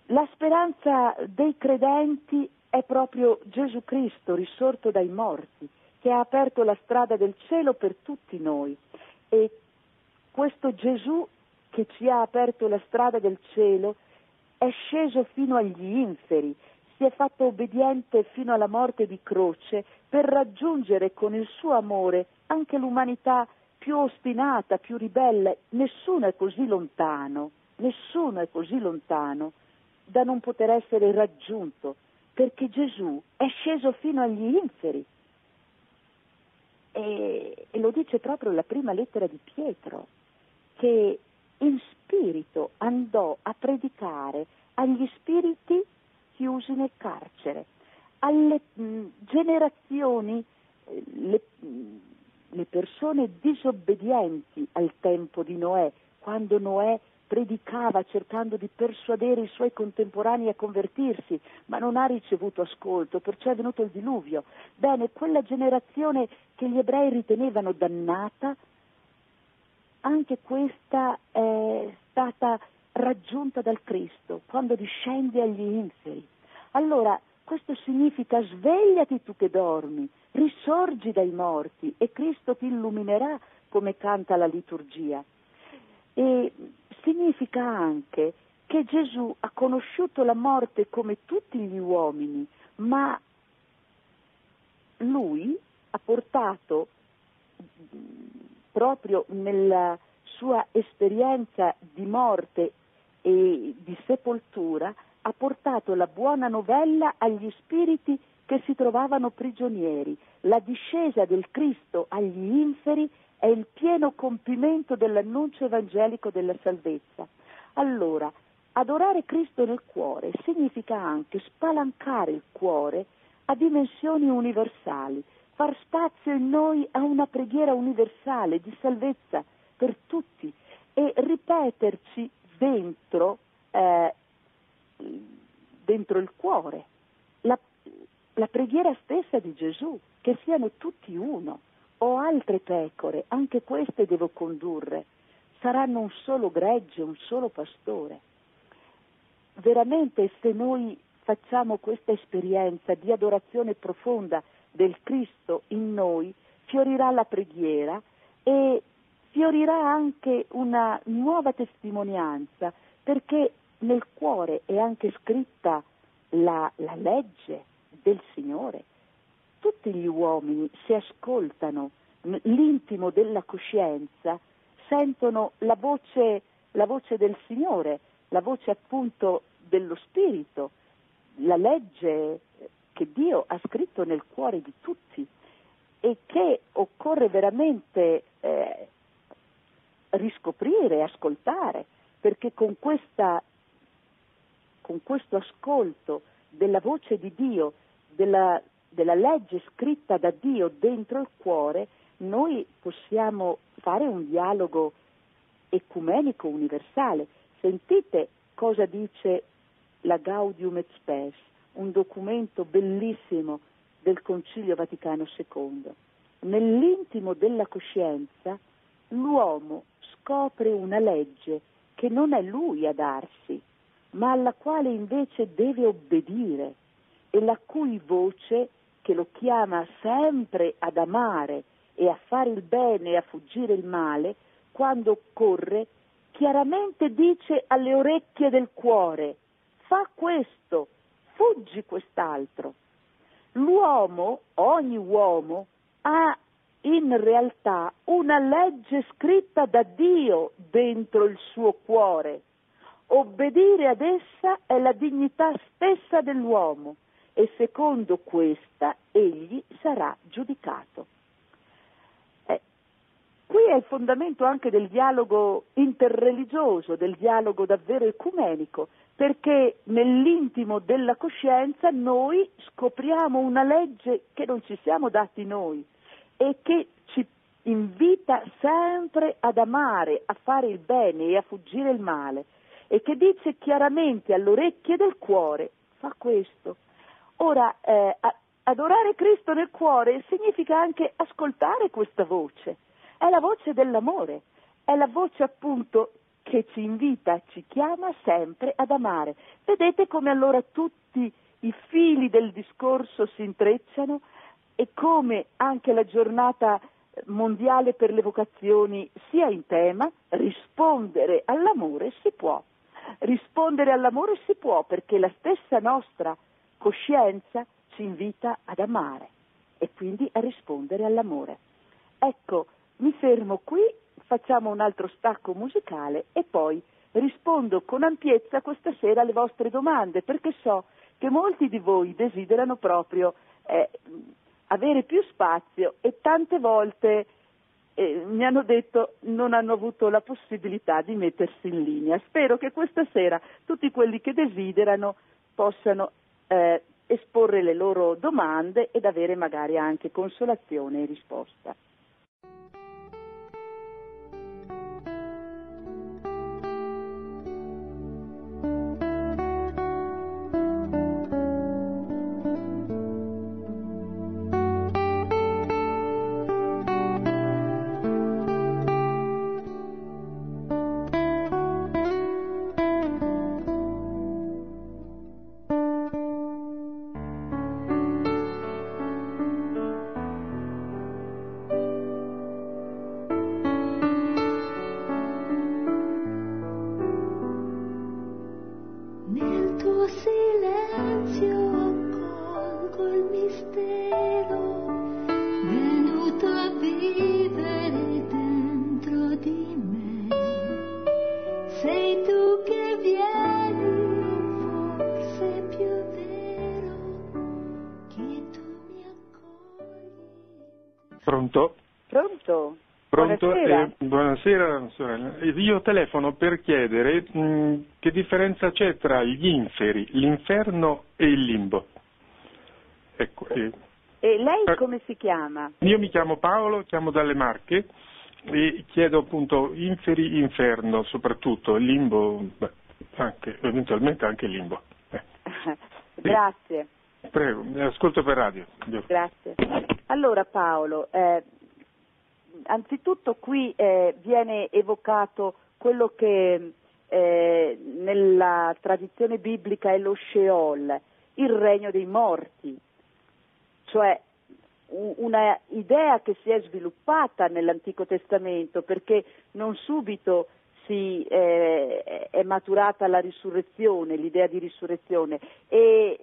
La speranza dei credenti è proprio Gesù Cristo risorto dai morti, che ha aperto la strada del cielo per tutti noi. E questo Gesù che ci ha aperto la strada del cielo è sceso fino agli inferi, si è fatto obbediente fino alla morte di croce per raggiungere con il suo amore anche l'umanità più ostinata, più ribelle. Nessuno è così lontano, nessuno è così lontano da non poter essere raggiunto, perché Gesù è sceso fino agli inferi. E, e lo dice proprio la prima lettera di Pietro, che in spirito andò a predicare agli spiriti chiusi nel carcere, alle mh, generazioni, eh, le, mh, le persone disobbedienti al tempo di Noè, quando Noè predicava cercando di persuadere i suoi contemporanei a convertirsi, ma non ha ricevuto ascolto, perciò è venuto il diluvio. Bene, quella generazione che gli ebrei ritenevano dannata, anche questa è stata raggiunta dal Cristo quando discende agli inferi. Allora, questo significa: svegliati tu che dormi, risorgi dai morti e Cristo ti illuminerà, come canta la liturgia. E significa anche che Gesù ha conosciuto la morte come tutti gli uomini, ma lui ha portato proprio nella sua esperienza di morte e di sepoltura, ha portato la buona novella agli spiriti che si trovavano prigionieri. La discesa del Cristo agli inferi è il pieno compimento dell'annuncio evangelico della salvezza. Allora, adorare Cristo nel cuore significa anche spalancare il cuore a dimensioni universali, far spazio in noi a una preghiera universale di salvezza per tutti e ripeterci dentro, eh, dentro il cuore la, la preghiera stessa di Gesù, che siano tutti uno. Ho altre pecore, anche queste devo condurre, saranno un solo gregge, un solo pastore. Veramente, se noi facciamo questa esperienza di adorazione profonda del Cristo in noi, fiorirà la preghiera e fiorirà anche una nuova testimonianza, perché nel cuore è anche scritta la, la legge del Signore. Tutti gli uomini, se ascoltano l'intimo della coscienza, sentono la voce, la voce del Signore, la voce appunto dello Spirito, la legge che Dio ha scritto nel cuore di tutti e che occorre veramente eh, riscoprire, ascoltare, perché con questa, con questo ascolto della voce di Dio, della della legge scritta da Dio dentro il cuore, noi possiamo fare un dialogo ecumenico universale. Sentite cosa dice la Gaudium et Spes, un documento bellissimo del Concilio Vaticano secondo. Nell'intimo della coscienza l'uomo scopre una legge che non è lui a darsi, ma alla quale invece deve obbedire e la cui voce, che lo chiama sempre ad amare e a fare il bene e a fuggire il male, quando occorre, chiaramente dice alle orecchie del cuore: fa questo, fuggi quest'altro. L'uomo, ogni uomo, ha in realtà una legge scritta da Dio dentro il suo cuore. Obbedire ad essa è la dignità stessa dell'uomo, e secondo questa egli sarà giudicato. Eh, qui è il fondamento anche del dialogo interreligioso, del dialogo davvero ecumenico, perché nell'intimo della coscienza noi scopriamo una legge che non ci siamo dati noi e che ci invita sempre ad amare, a fare il bene e a fuggire il male, e che dice chiaramente alle orecchie del cuore: fa questo. Ora, eh, adorare Cristo nel cuore significa anche ascoltare questa voce. È la voce dell'amore, è la voce appunto che ci invita, ci chiama sempre ad amare. Vedete come allora tutti i fili del discorso si intrecciano e come anche la giornata mondiale per le vocazioni sia in tema: rispondere all'amore si può. Rispondere all'amore si può perché la stessa nostra coscienza ci invita ad amare e quindi a rispondere all'amore. Ecco, mi fermo qui, facciamo un altro stacco musicale e poi rispondo con ampiezza questa sera alle vostre domande, perché so che molti di voi desiderano proprio eh, avere più spazio e tante volte eh, mi hanno detto non hanno avuto la possibilità di mettersi in linea. Spero che questa sera tutti quelli che desiderano possano eh, esporre le loro domande ed avere magari anche consolazione e risposta. Pronto? Pronto? Pronto? Buonasera. Eh, buonasera sorella. Io telefono per chiedere mh, che differenza c'è tra gli inferi, l'inferno e il limbo. Ecco. Eh. E lei come si chiama? Io mi chiamo Paolo, chiamo dalle Marche e chiedo appunto inferi, inferno, soprattutto limbo, beh, anche, eventualmente anche limbo. Eh. Grazie. Prego, ascolto per radio. Grazie. Allora Paolo, eh, anzitutto qui eh, viene evocato quello che eh, nella tradizione biblica è lo Sheol, il regno dei morti, cioè una idea che si è sviluppata nell'Antico Testamento, perché non subito si eh, è maturata la risurrezione, l'idea di risurrezione, e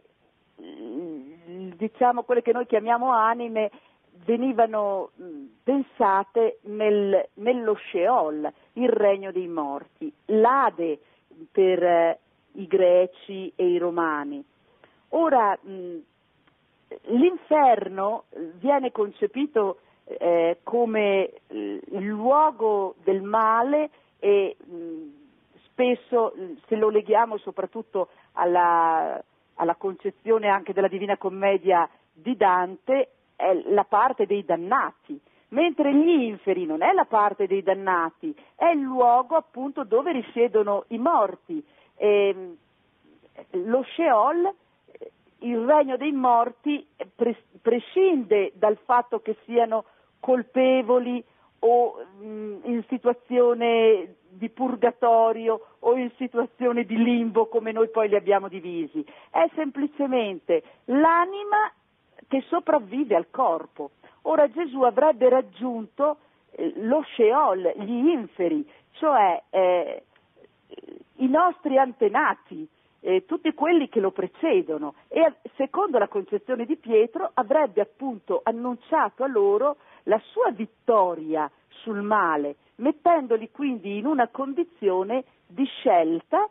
diciamo quelle che noi chiamiamo anime venivano pensate nel, nello Sheol, il regno dei morti, l'Ade per eh, i greci e i romani. Ora mh, l'inferno viene concepito eh, come il luogo del male e mh, spesso se lo leghiamo soprattutto alla alla concezione anche della Divina Commedia di Dante, è la parte dei dannati, mentre gli inferi non è la parte dei dannati, è il luogo appunto dove risiedono i morti. E lo Sheol, il regno dei morti, prescinde dal fatto che siano colpevoli o mh, in situazione di purgatorio o in situazione di limbo come noi poi li abbiamo divisi, è semplicemente l'anima che sopravvive al corpo. Ora Gesù avrebbe raggiunto eh, lo Sheol, gli inferi, cioè eh, i nostri antenati, eh, tutti quelli che lo precedono, e secondo la concezione di Pietro avrebbe appunto annunciato a loro la sua vittoria sul male, mettendoli quindi in una condizione di scelta,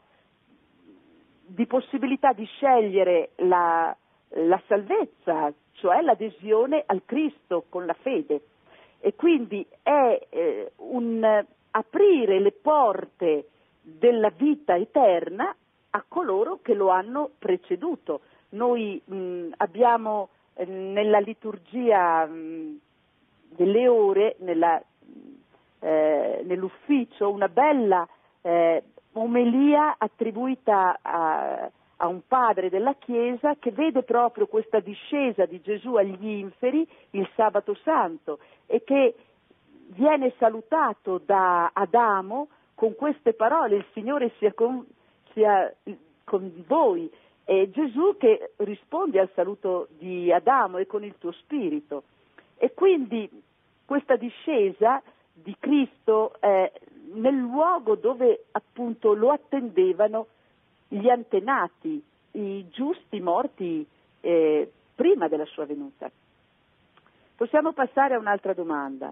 di possibilità di scegliere la, la salvezza, cioè l'adesione al Cristo con la fede. E quindi è eh, un aprire le porte della vita eterna a coloro che lo hanno preceduto. Noi mh, abbiamo eh, nella liturgia mh, delle ore, nella, eh, nell'ufficio, una bella eh, omelia attribuita a, a un padre della Chiesa che vede proprio questa discesa di Gesù agli inferi il sabato santo e che viene salutato da Adamo con queste parole, il Signore sia con, sia con voi. È Gesù che risponde al saluto di Adamo e con il tuo spirito. E quindi questa discesa di Cristo eh, nel luogo dove appunto lo attendevano gli antenati, i giusti morti eh, prima della sua venuta. Possiamo passare a un'altra domanda.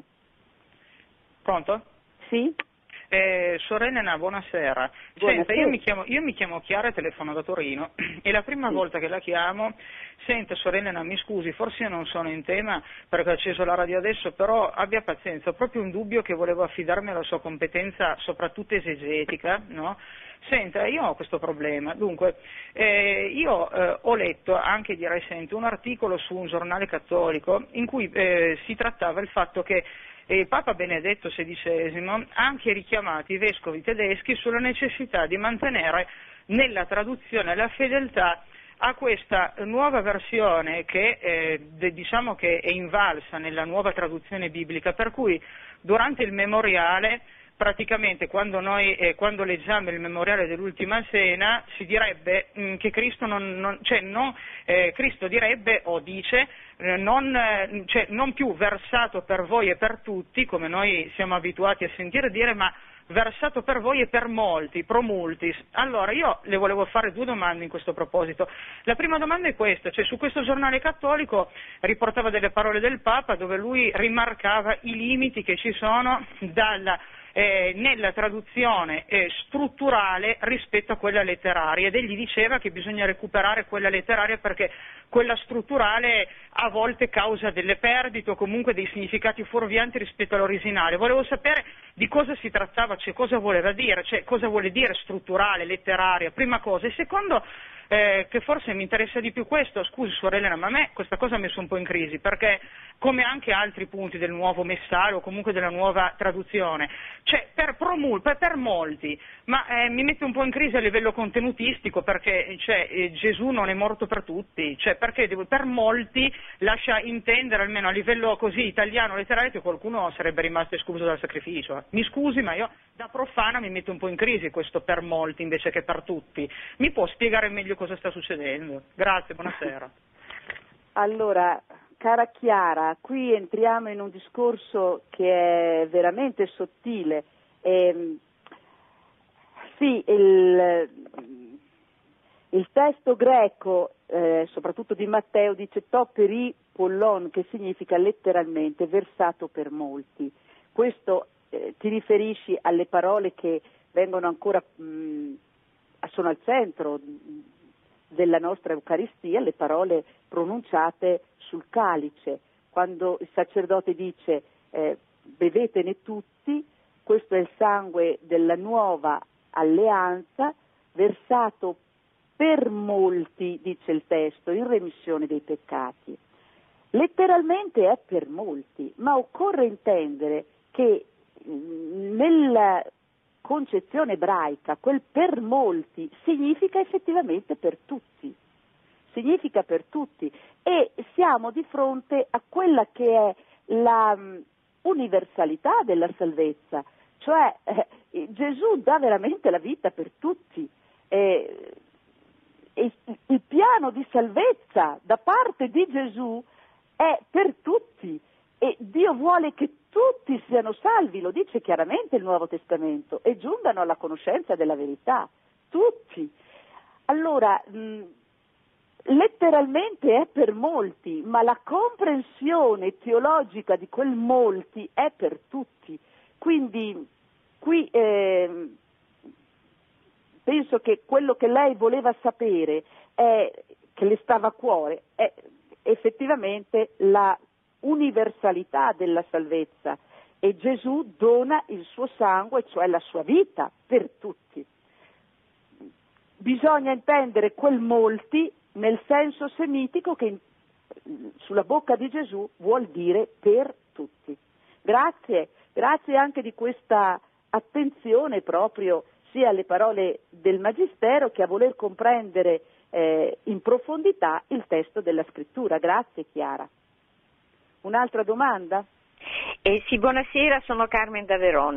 Pronto? Sì? Eh, Suor Elena, buonasera. Buonasera. Senta, io mi chiamo, io mi chiamo Chiara e telefono da Torino e la prima Sì. volta che la chiamo, senta Suor Elena, mi scusi, forse io non sono in tema perché ho acceso la radio adesso, però abbia pazienza, ho proprio un dubbio che volevo affidarmi alla sua competenza, soprattutto esegetica, no? Senta, io ho questo problema, dunque, eh, io eh, ho letto anche di recente un articolo su un giornale cattolico in cui eh, si trattava il fatto che e Papa Benedetto sedicesimo ha anche richiamato i vescovi tedeschi sulla necessità di mantenere nella traduzione la fedeltà a questa nuova versione che eh, de, diciamo che è invalsa nella nuova traduzione biblica, per cui durante il memoriale praticamente quando noi eh, quando leggiamo il memoriale dell'ultima cena si direbbe mh, che Cristo non, non cioè non, eh, Cristo direbbe o dice eh, non, eh, cioè, non più versato per voi e per tutti come noi siamo abituati a sentire dire, ma versato per voi e per molti, pro multis. Allora io le volevo fare due domande in questo proposito. La prima domanda è questa, cioè su questo giornale cattolico riportava delle parole del Papa dove lui rimarcava i limiti che ci sono dalla Eh, nella traduzione eh, strutturale rispetto a quella letteraria, ed egli diceva che bisogna recuperare quella letteraria perché quella strutturale a volte causa delle perdite o comunque dei significati fuorvianti rispetto all'originale. Volevo sapere di cosa si trattava, cioè cosa voleva dire, cioè cosa vuole dire strutturale, letteraria, prima cosa, e secondo eh, che forse mi interessa di più questo, scusi Suor Elena, ma a me questa cosa ha messo un po' in crisi, perché come anche altri punti del nuovo messaggio o comunque della nuova traduzione, cioè per, promul- per, per molti, ma eh, mi mette un po' in crisi a livello contenutistico perché cioè, eh, Gesù non è morto per tutti, cioè perché devo, per molti lascia intendere almeno a livello così italiano letterario che qualcuno sarebbe rimasto escluso dal sacrificio. Eh. Mi scusi, ma io da profana mi mette un po' in crisi questo per molti invece che per tutti. Mi può spiegare meglio cosa sta succedendo? Grazie, buonasera. Allora, cara Chiara, qui entriamo in un discorso che è veramente sottile. Eh, sì, il, il testo greco, eh, soprattutto di Matteo, dice toperi pollon, che significa letteralmente versato per molti. Questo eh, ti riferisci alle parole che vengono ancora, mh, sono al centro della nostra Eucaristia, le parole pronunciate sul calice, quando il sacerdote dice eh, bevetene tutti, questo è il sangue della nuova alleanza versato per molti, dice il testo, in remissione dei peccati. Letteralmente è per molti, ma occorre intendere che mh, nella concezione ebraica quel per molti significa effettivamente per tutti, significa per tutti, e siamo di fronte a quella che è la um, universalità della salvezza, cioè eh, Gesù dà veramente la vita per tutti, eh, e il piano di salvezza da parte di Gesù è per tutti e Dio vuole che tutti siano salvi, lo dice chiaramente il Nuovo Testamento, e giungano alla conoscenza della verità, tutti. Allora, mh, letteralmente è per molti, ma la comprensione teologica di quel molti è per tutti. Quindi qui eh, penso che quello che lei voleva sapere, è, che le stava a cuore, è effettivamente la universalità della salvezza, e Gesù dona il suo sangue, cioè la sua vita, per tutti. Bisogna intendere quel molti nel senso semitico che sulla bocca di Gesù vuol dire per tutti. Grazie, grazie anche di questa attenzione proprio sia alle parole del Magistero che a voler comprendere eh, in profondità il testo della Scrittura. Grazie Chiara. Un'altra domanda? Eh sì, buonasera, sono Carmen da Verona.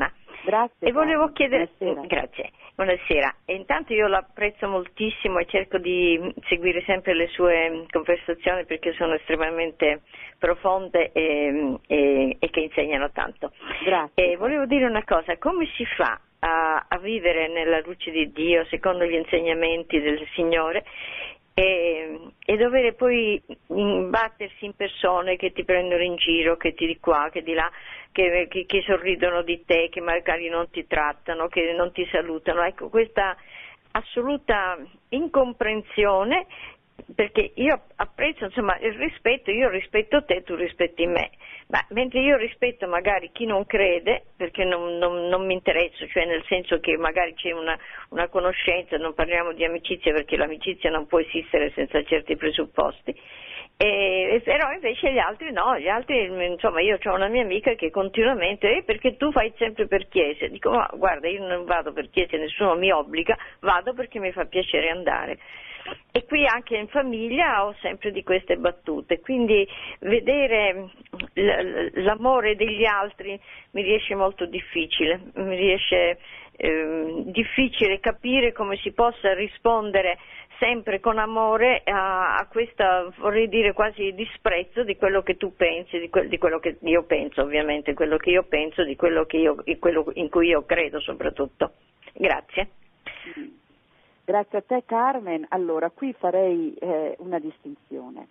Grazie. E volevo chiedere, Buonasera. grazie, buonasera. E intanto io l'apprezzo moltissimo e cerco di seguire sempre le sue conversazioni perché sono estremamente profonde e, e, e che insegnano tanto. Grazie. E volevo dire una cosa, come si fa a, a vivere nella luce di Dio secondo gli insegnamenti del Signore e, e dovere poi imbattersi in persone che ti prendono in giro, che ti di qua, che di là, che, che, che sorridono di te, che magari non ti trattano, che non ti salutano. Ecco, questa assoluta incomprensione, perché io apprezzo insomma il rispetto, io rispetto te, tu rispetti me, ma mentre io rispetto magari chi non crede, perché non, non, non mi interesso, cioè nel senso che magari c'è una, una conoscenza, non parliamo di amicizia perché l'amicizia non può esistere senza certi presupposti, e, però invece gli altri no, gli altri insomma io ho una mia amica che continuamente eh, perché tu fai sempre per chiese, dico ma guarda io non vado per chiese, nessuno mi obbliga, vado perché mi fa piacere andare. E qui anche in famiglia ho sempre di queste battute, quindi vedere l'amore degli altri mi riesce molto difficile, mi riesce eh, difficile capire come si possa rispondere sempre con amore a, a questa, vorrei dire quasi disprezzo di quello che tu pensi, di, que- di quello che io penso ovviamente, quello che io penso, di quello, che io, di quello in cui io credo soprattutto. Grazie. Grazie a te Carmen. Allora, qui farei eh, una distinzione.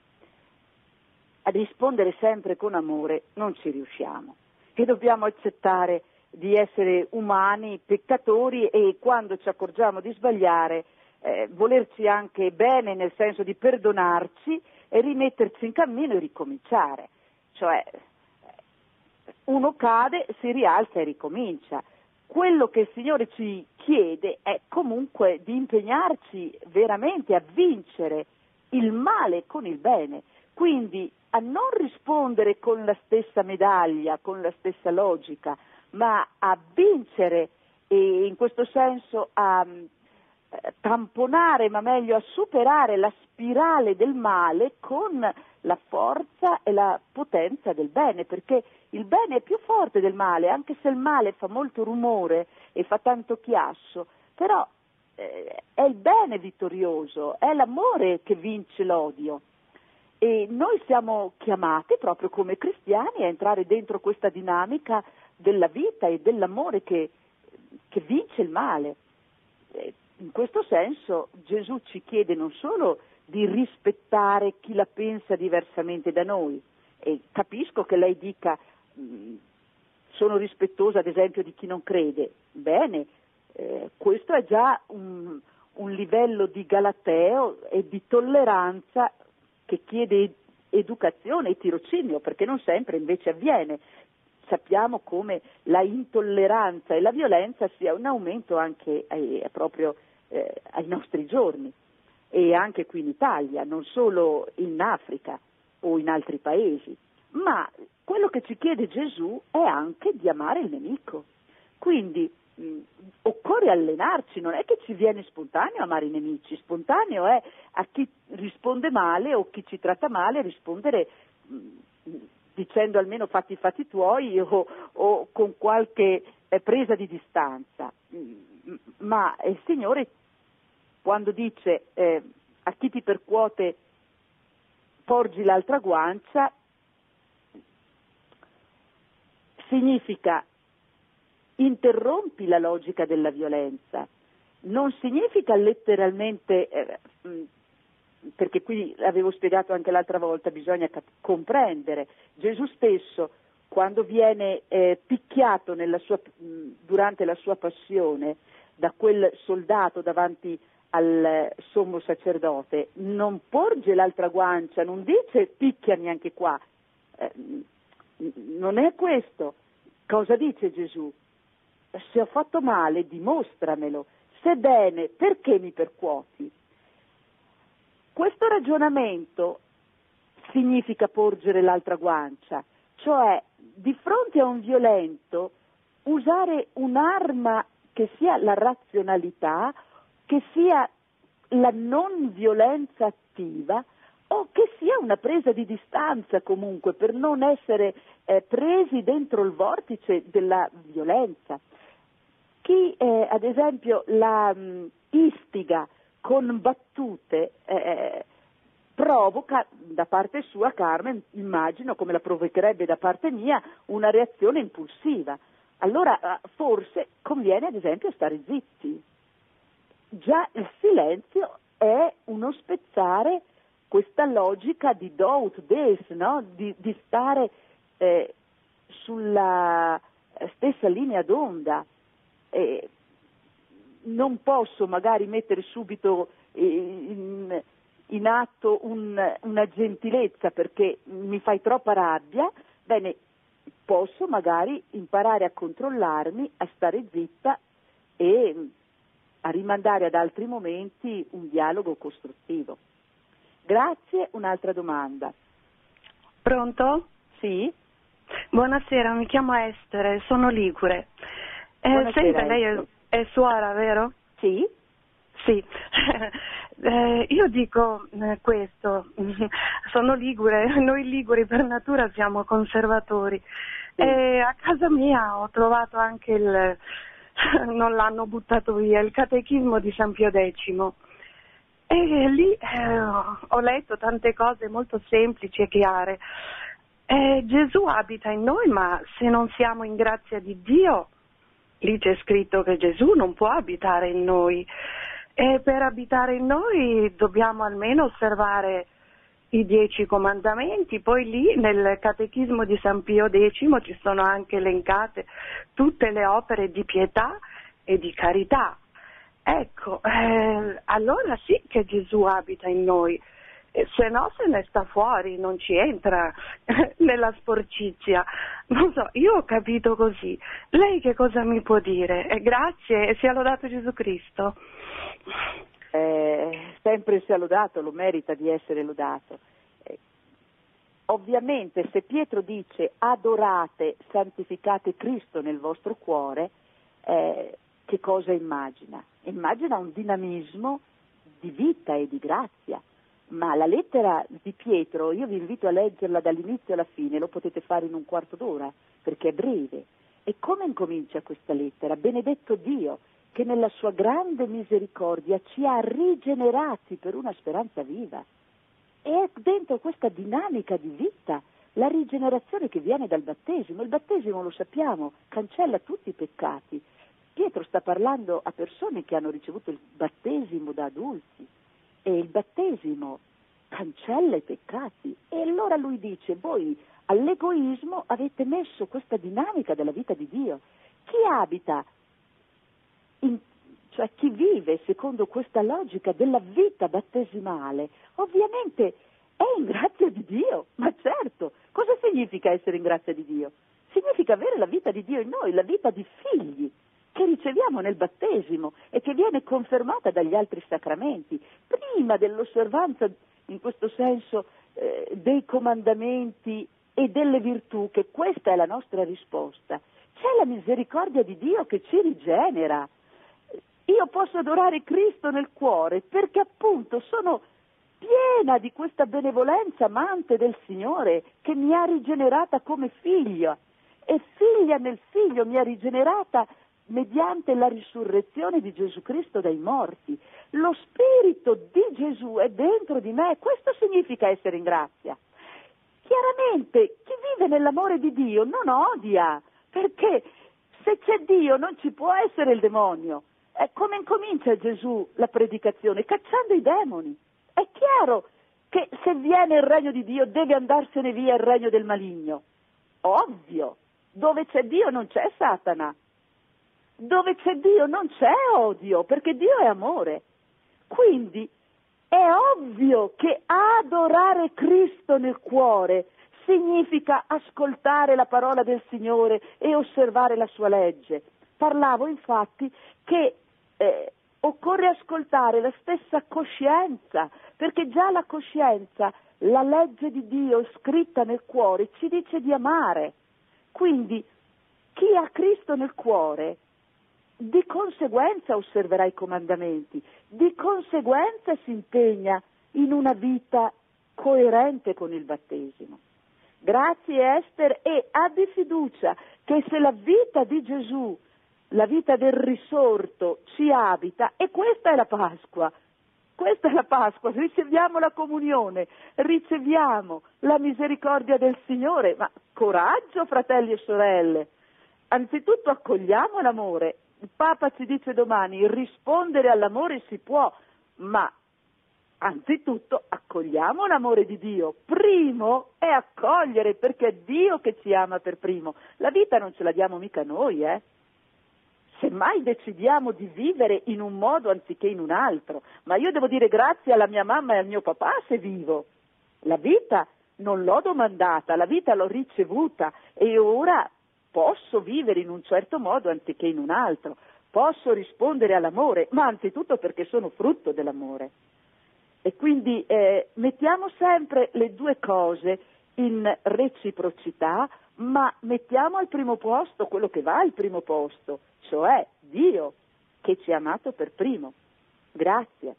A rispondere sempre con amore non ci riusciamo e dobbiamo accettare di essere umani, peccatori e quando ci accorgiamo di sbagliare eh, volerci anche bene nel senso di perdonarci e rimetterci in cammino e ricominciare. Cioè uno cade, si rialza e ricomincia. Quello che il Signore ci chiede è comunque di impegnarci veramente a vincere il male con il bene, quindi a non rispondere con la stessa medaglia, con la stessa logica, ma a vincere e in questo senso a eh, tamponare, ma meglio a superare la spirale del male con la forza e la potenza del bene, perché il bene è più forte del male, anche se il male fa molto rumore e fa tanto chiasso, però eh, è il bene vittorioso, è l'amore che vince l'odio. E noi siamo chiamati proprio come cristiani a entrare dentro questa dinamica della vita e dell'amore che, che vince il male. E in questo senso Gesù ci chiede non solo di rispettare chi la pensa diversamente da noi, e capisco che lei dica mh, sono rispettosa ad esempio di chi non crede, bene, eh, questo è già un, un livello di galateo e di tolleranza che chiede educazione e tirocinio, perché non sempre invece avviene. Sappiamo come la intolleranza e la violenza sia un aumento anche ai, proprio eh, ai nostri giorni, e anche qui in Italia, non solo in Africa o in altri paesi, ma quello che ci chiede Gesù è anche di amare il nemico. Quindi mh, occorre allenarci, non è che ci viene spontaneo amare i nemici, spontaneo è a chi risponde male o chi ci tratta male rispondere mh, dicendo almeno fatti i fatti tuoi o, o con qualche eh, presa di distanza. Mh, ma il Signore quando dice eh, a chi ti percuote porgi l'altra guancia, significa interrompi la logica della violenza, non significa letteralmente, eh, perché qui l'avevo spiegato anche l'altra volta, bisogna cap- comprendere, Gesù stesso quando viene eh, picchiato nella sua, durante la sua passione da quel soldato davanti al sommo sacerdote, non porge l'altra guancia, non dice picchiami anche qua, eh, non è questo. Cosa dice Gesù? Se ho fatto male dimostramelo, se bene perché mi percuoti? Questo ragionamento significa porgere l'altra guancia, cioè di fronte a un violento usare un'arma che sia la razionalità, che sia la non violenza attiva o che sia una presa di distanza comunque per non essere eh, presi dentro il vortice della violenza. chi eh, ad esempio la mh, istiga con battute eh, provoca da parte sua, Carmen, immagino, come la provocherebbe da parte mia, una reazione impulsiva. Allora forse conviene ad esempio stare zitti. Già il silenzio è uno spezzare questa logica di do ut des, no? di, di stare eh, sulla stessa linea d'onda. Eh, non posso magari mettere subito in, in atto un, una gentilezza perché mi fai troppa rabbia, bene, posso magari imparare a controllarmi, a stare zitta e a rimandare ad altri momenti un dialogo costruttivo. Grazie, un'altra domanda. Pronto? Sì? Buonasera, mi chiamo Estere, sono ligure. Eh, senta, lei è, è suora, vero? Sì. Sì. eh, io dico eh, questo, sono ligure, noi liguri per natura siamo conservatori. Sì. E a casa mia ho trovato anche il, non l'hanno buttato via, il catechismo di San Pio X. E lì eh, ho letto tante cose molto semplici e chiare. Eh, Gesù abita in noi, ma se non siamo in grazia di Dio, lì c'è scritto che Gesù non può abitare in noi. E per abitare in noi dobbiamo almeno osservare i dieci comandamenti, poi lì nel catechismo di San Pio X ci sono anche elencate tutte le opere di pietà e di carità. Ecco, eh, allora sì che Gesù abita in noi, eh, se no se ne sta fuori, non ci entra nella sporcizia. Non so, io ho capito così. Lei che cosa mi può dire? Eh, grazie e sia lodato Gesù Cristo. Eh, sempre sia lodato, lo merita di essere lodato. Eh, ovviamente se Pietro dice adorate, santificate Cristo nel vostro cuore, eh, che cosa immagina? Immagina un dinamismo di vita e di grazia, ma la lettera di Pietro, io vi invito a leggerla dall'inizio alla fine, lo potete fare in un quarto d'ora, perché è breve. E come incomincia questa lettera? Benedetto Dio, che nella sua grande misericordia ci ha rigenerati per una speranza viva. E è dentro questa dinamica di vita la rigenerazione che viene dal battesimo. Il battesimo, lo sappiamo, cancella tutti i peccati. Pietro sta parlando a persone che hanno ricevuto il battesimo da adulti e il battesimo cancella i peccati. E allora lui dice, voi all'egoismo avete messo questa dinamica della vita di Dio. Chi abita, in, cioè chi vive secondo questa logica della vita battesimale, ovviamente è in grazia di Dio. Ma certo, cosa significa essere in grazia di Dio? Significa avere la vita di Dio in noi, la vita di figli, che riceviamo nel battesimo e che viene confermata dagli altri sacramenti. Prima dell'osservanza, in questo senso, eh, dei comandamenti e delle virtù, che questa è la nostra risposta, c'è la misericordia di Dio che ci rigenera. Io posso adorare Cristo nel cuore perché appunto sono piena di questa benevolenza amante del Signore che mi ha rigenerata come figlia, e figlia nel figlio mi ha rigenerata mediante la risurrezione di Gesù Cristo dai morti. Lo Spirito di Gesù è dentro di me, questo significa essere in grazia. Chiaramente chi vive nell'amore di Dio non odia, perché se c'è Dio non ci può essere il demonio. E come incomincia Gesù la predicazione? Cacciando i demoni. È chiaro che se viene il regno di Dio deve andarsene via il regno del maligno. Ovvio, dove c'è Dio non c'è Satana. Dove c'è Dio non c'è odio, perché Dio è amore. Quindi è ovvio che adorare Cristo nel cuore significa ascoltare la parola del Signore e osservare la sua legge. Parlavo infatti che eh, occorre ascoltare la stessa coscienza, perché già la coscienza, la legge di Dio scritta nel cuore, ci dice di amare. Quindi chi ha Cristo nel cuore di conseguenza osserverà i comandamenti, di conseguenza si impegna in una vita coerente con il battesimo. Grazie Esther, e abbi fiducia che se la vita di Gesù la vita del risorto ci abita, e questa è la Pasqua. Questa è la Pasqua, riceviamo la comunione, riceviamo la misericordia del Signore, ma coraggio, fratelli e sorelle, anzitutto accogliamo l'amore. Il Papa ci dice domani, rispondere all'amore si può, ma anzitutto accogliamo l'amore di Dio. Primo è accogliere, perché è Dio che ci ama per primo. La vita non ce la diamo mica noi, eh. Semmai decidiamo di vivere in un modo anziché in un altro, ma io devo dire grazie alla mia mamma e al mio papà se vivo. La vita non l'ho domandata, la vita l'ho ricevuta e ora posso vivere in un certo modo anziché in un altro, posso rispondere all'amore, ma anzitutto perché sono frutto dell'amore. E quindi eh, mettiamo sempre le due cose in reciprocità, ma mettiamo al primo posto quello che va al primo posto, cioè Dio, che ci ha amato per primo. Grazie.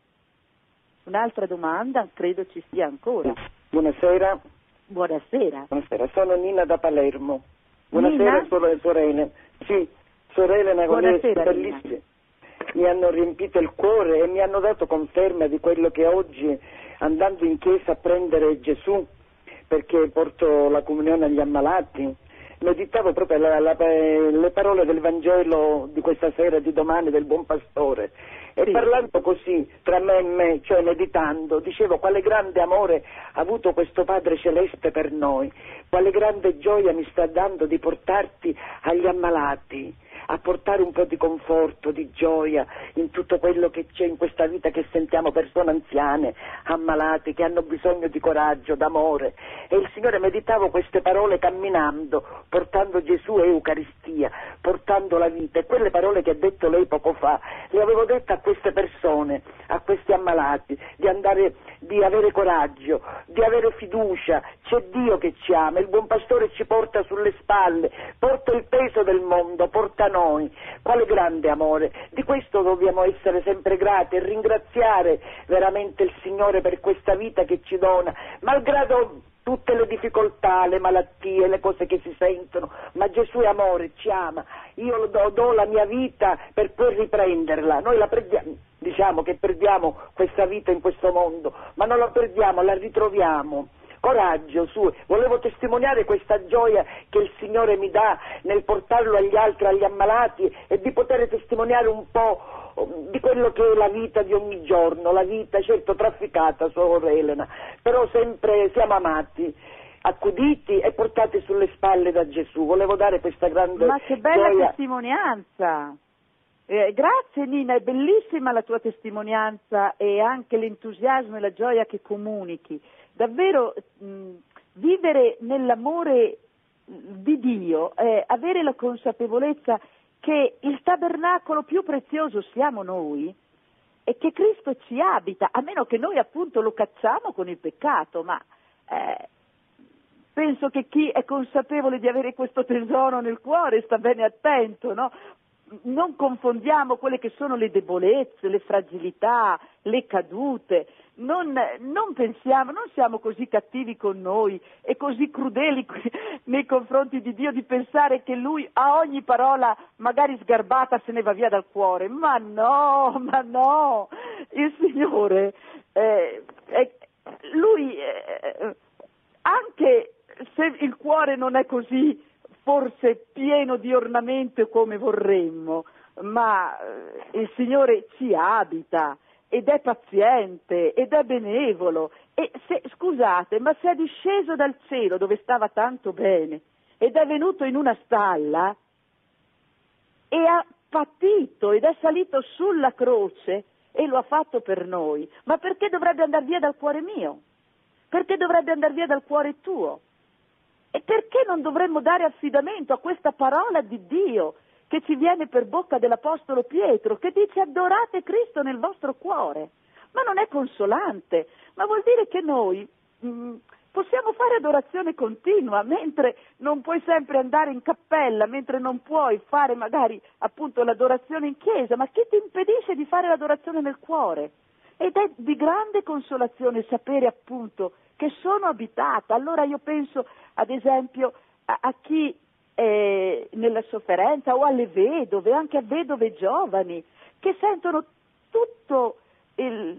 Un'altra domanda, credo ci sia ancora. Buonasera. Buonasera. Buonasera, sono Nina da Palermo. Buonasera, Nina? Sorelle. Sì, sorelle, una Buonasera, bellissima. Mi hanno riempito il cuore e mi hanno dato conferma di quello che oggi, andando in chiesa a prendere Gesù, perché porto la comunione agli ammalati, meditavo proprio la, la, le parole del Vangelo di questa sera, di domani, del Buon Pastore, e sì, parlando così tra me e me, cioè meditando, dicevo quale grande amore ha avuto questo Padre Celeste per noi, quale grande gioia mi sta dando di portarti agli ammalati, a portare un po' di conforto, di gioia in tutto quello che c'è in questa vita, che sentiamo persone anziane, ammalate, che hanno bisogno di coraggio, d'amore. E il Signore, meditavo queste parole camminando, portando Gesù e Eucaristia, portando la vita, e quelle parole che ha detto lei poco fa, le avevo dette a queste persone, a questi ammalati, di andare, di avere coraggio, di avere fiducia, c'è Dio che ci ama, il Buon Pastore ci porta sulle spalle, porta il peso del mondo, porta noi, quale grande amore. Di questo dobbiamo essere sempre grati e ringraziare veramente il Signore per questa vita che ci dona, malgrado tutte le difficoltà, le malattie, le cose che si sentono, ma Gesù è amore, ci ama. Io do, do la mia vita per poi riprenderla. Noi la perdiamo, diciamo che perdiamo questa vita in questo mondo, ma non la perdiamo, la ritroviamo. Coraggio, su, volevo testimoniare questa gioia che il Signore mi dà nel portarlo agli altri, agli ammalati, e di poter testimoniare un po' di quello che è la vita di ogni giorno, la vita certo trafficata, suor Elena, però sempre siamo amati, accuditi e portati sulle spalle da Gesù. Volevo dare questa grande Ma che bella gioia. testimonianza! Eh, grazie Nina, è bellissima la tua testimonianza e anche l'entusiasmo e la gioia che comunichi. Davvero mh, vivere nell'amore di Dio, eh, avere la consapevolezza che il tabernacolo più prezioso siamo noi e che Cristo ci abita, a meno che noi appunto lo cacciamo con il peccato, ma eh, penso che chi è consapevole di avere questo tesoro nel cuore sta bene attento, no? Non confondiamo quelle che sono le debolezze, le fragilità, le cadute, non, non pensiamo, non siamo così cattivi con noi e così crudeli nei confronti di Dio di pensare che Lui a ogni parola magari sgarbata se ne va via dal cuore, ma no, ma no, il Signore, eh, eh, Lui, eh, anche se il cuore non è così forse pieno di ornamento come vorremmo, ma il Signore ci abita ed è paziente ed è benevolo e se, scusate, ma se è disceso dal cielo dove stava tanto bene ed è venuto in una stalla e ha patito ed è salito sulla croce e lo ha fatto per noi, ma perché dovrebbe andare via dal cuore mio? Perché dovrebbe andare via dal cuore tuo? E perché non dovremmo dare affidamento a questa parola di Dio che ci viene per bocca dell'Apostolo Pietro, che dice adorate Cristo nel vostro cuore? Ma non è consolante, ma vuol dire che noi mh, possiamo fare adorazione continua, mentre non puoi sempre andare in cappella, mentre non puoi fare magari appunto l'adorazione in chiesa, ma chi ti impedisce di fare l'adorazione nel cuore? Ed è di grande consolazione sapere appunto che sono abitata. Allora io penso ad esempio a, a chi eh, nella sofferenza, o alle vedove, anche a vedove giovani, che sentono tutto il,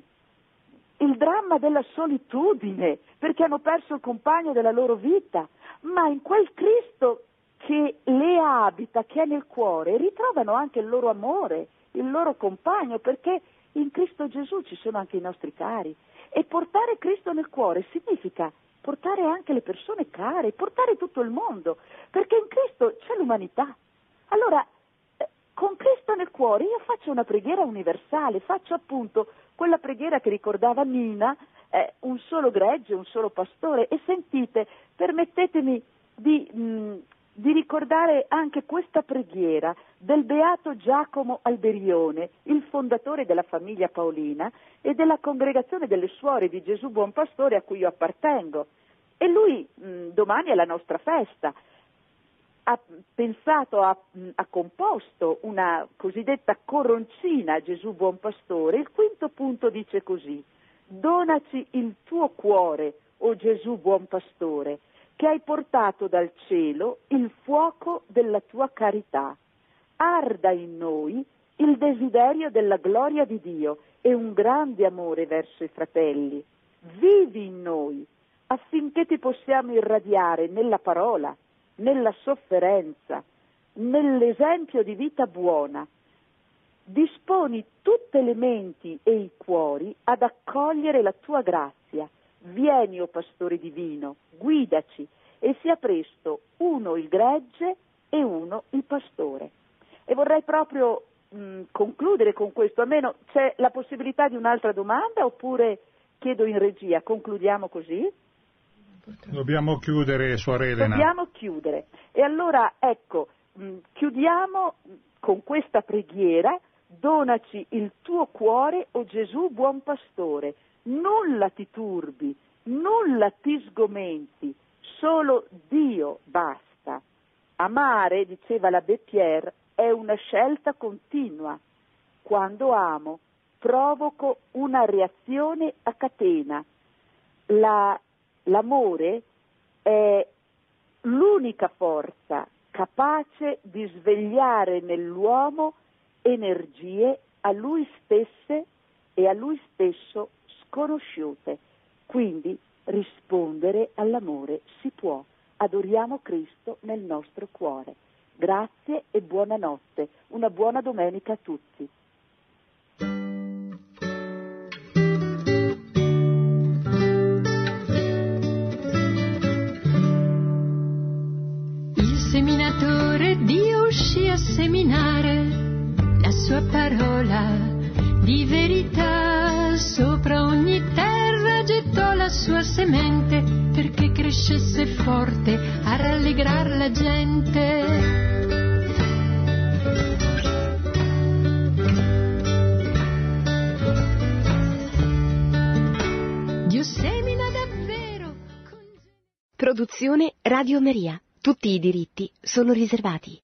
il dramma della solitudine, perché hanno perso il compagno della loro vita, ma in quel Cristo che le abita, che è nel cuore, ritrovano anche il loro amore, il loro compagno, perché in Cristo Gesù ci sono anche i nostri cari. E portare Cristo nel cuore significa portare anche le persone care, portare tutto il mondo, perché in Cristo c'è l'umanità. Allora, eh, con Cristo nel cuore io faccio una preghiera universale, faccio appunto quella preghiera che ricordava Nina, eh, un solo gregge, un solo pastore, e sentite, permettetemi di... Mh, di ricordare anche questa preghiera del beato Giacomo Alberione, il fondatore della famiglia Paolina e della congregazione delle Suore di Gesù Buon Pastore a cui io appartengo. E lui mh, domani è la nostra festa, ha pensato, ha, mh, ha composto una cosiddetta coroncina a Gesù Buon Pastore. Il quinto punto dice così: donaci il tuo cuore, o Gesù Buon Pastore, che hai portato dal cielo il fuoco della tua carità. Arda in noi il desiderio della gloria di Dio e un grande amore verso i fratelli. Vivi in noi affinché ti possiamo irradiare nella parola, nella sofferenza, nell'esempio di vita buona. Disponi tutte le menti e i cuori ad accogliere la tua grazia. Vieni, o Pastore divino, guidaci, e sia presto uno il gregge e uno il pastore. E vorrei proprio mh, concludere con questo, almeno c'è la possibilità di un'altra domanda, oppure chiedo in regia, concludiamo così? Dobbiamo chiudere, Suor Elena. Dobbiamo chiudere. E allora, ecco, mh, chiudiamo con questa preghiera: donaci il tuo cuore, o Gesù Buon Pastore. Nulla ti turbi, nulla ti sgomenti, solo Dio basta. Amare, diceva l'abbé Pierre, è una scelta continua. Quando amo, provoco una reazione a catena. La, l'amore è l'unica forza capace di svegliare nell'uomo energie a lui stesse e a lui stesso sconosciute. Quindi rispondere all'amore si può. Adoriamo Cristo nel nostro cuore. Grazie e buonanotte. Una buona domenica a tutti. Il seminatore Dio uscì a seminare la sua parola di verità, sopra ogni terra gettò la sua semente, perché crescesse forte a rallegrar la gente. Dio semina davvero. Produzione Radio Maria. Tutti i diritti sono riservati.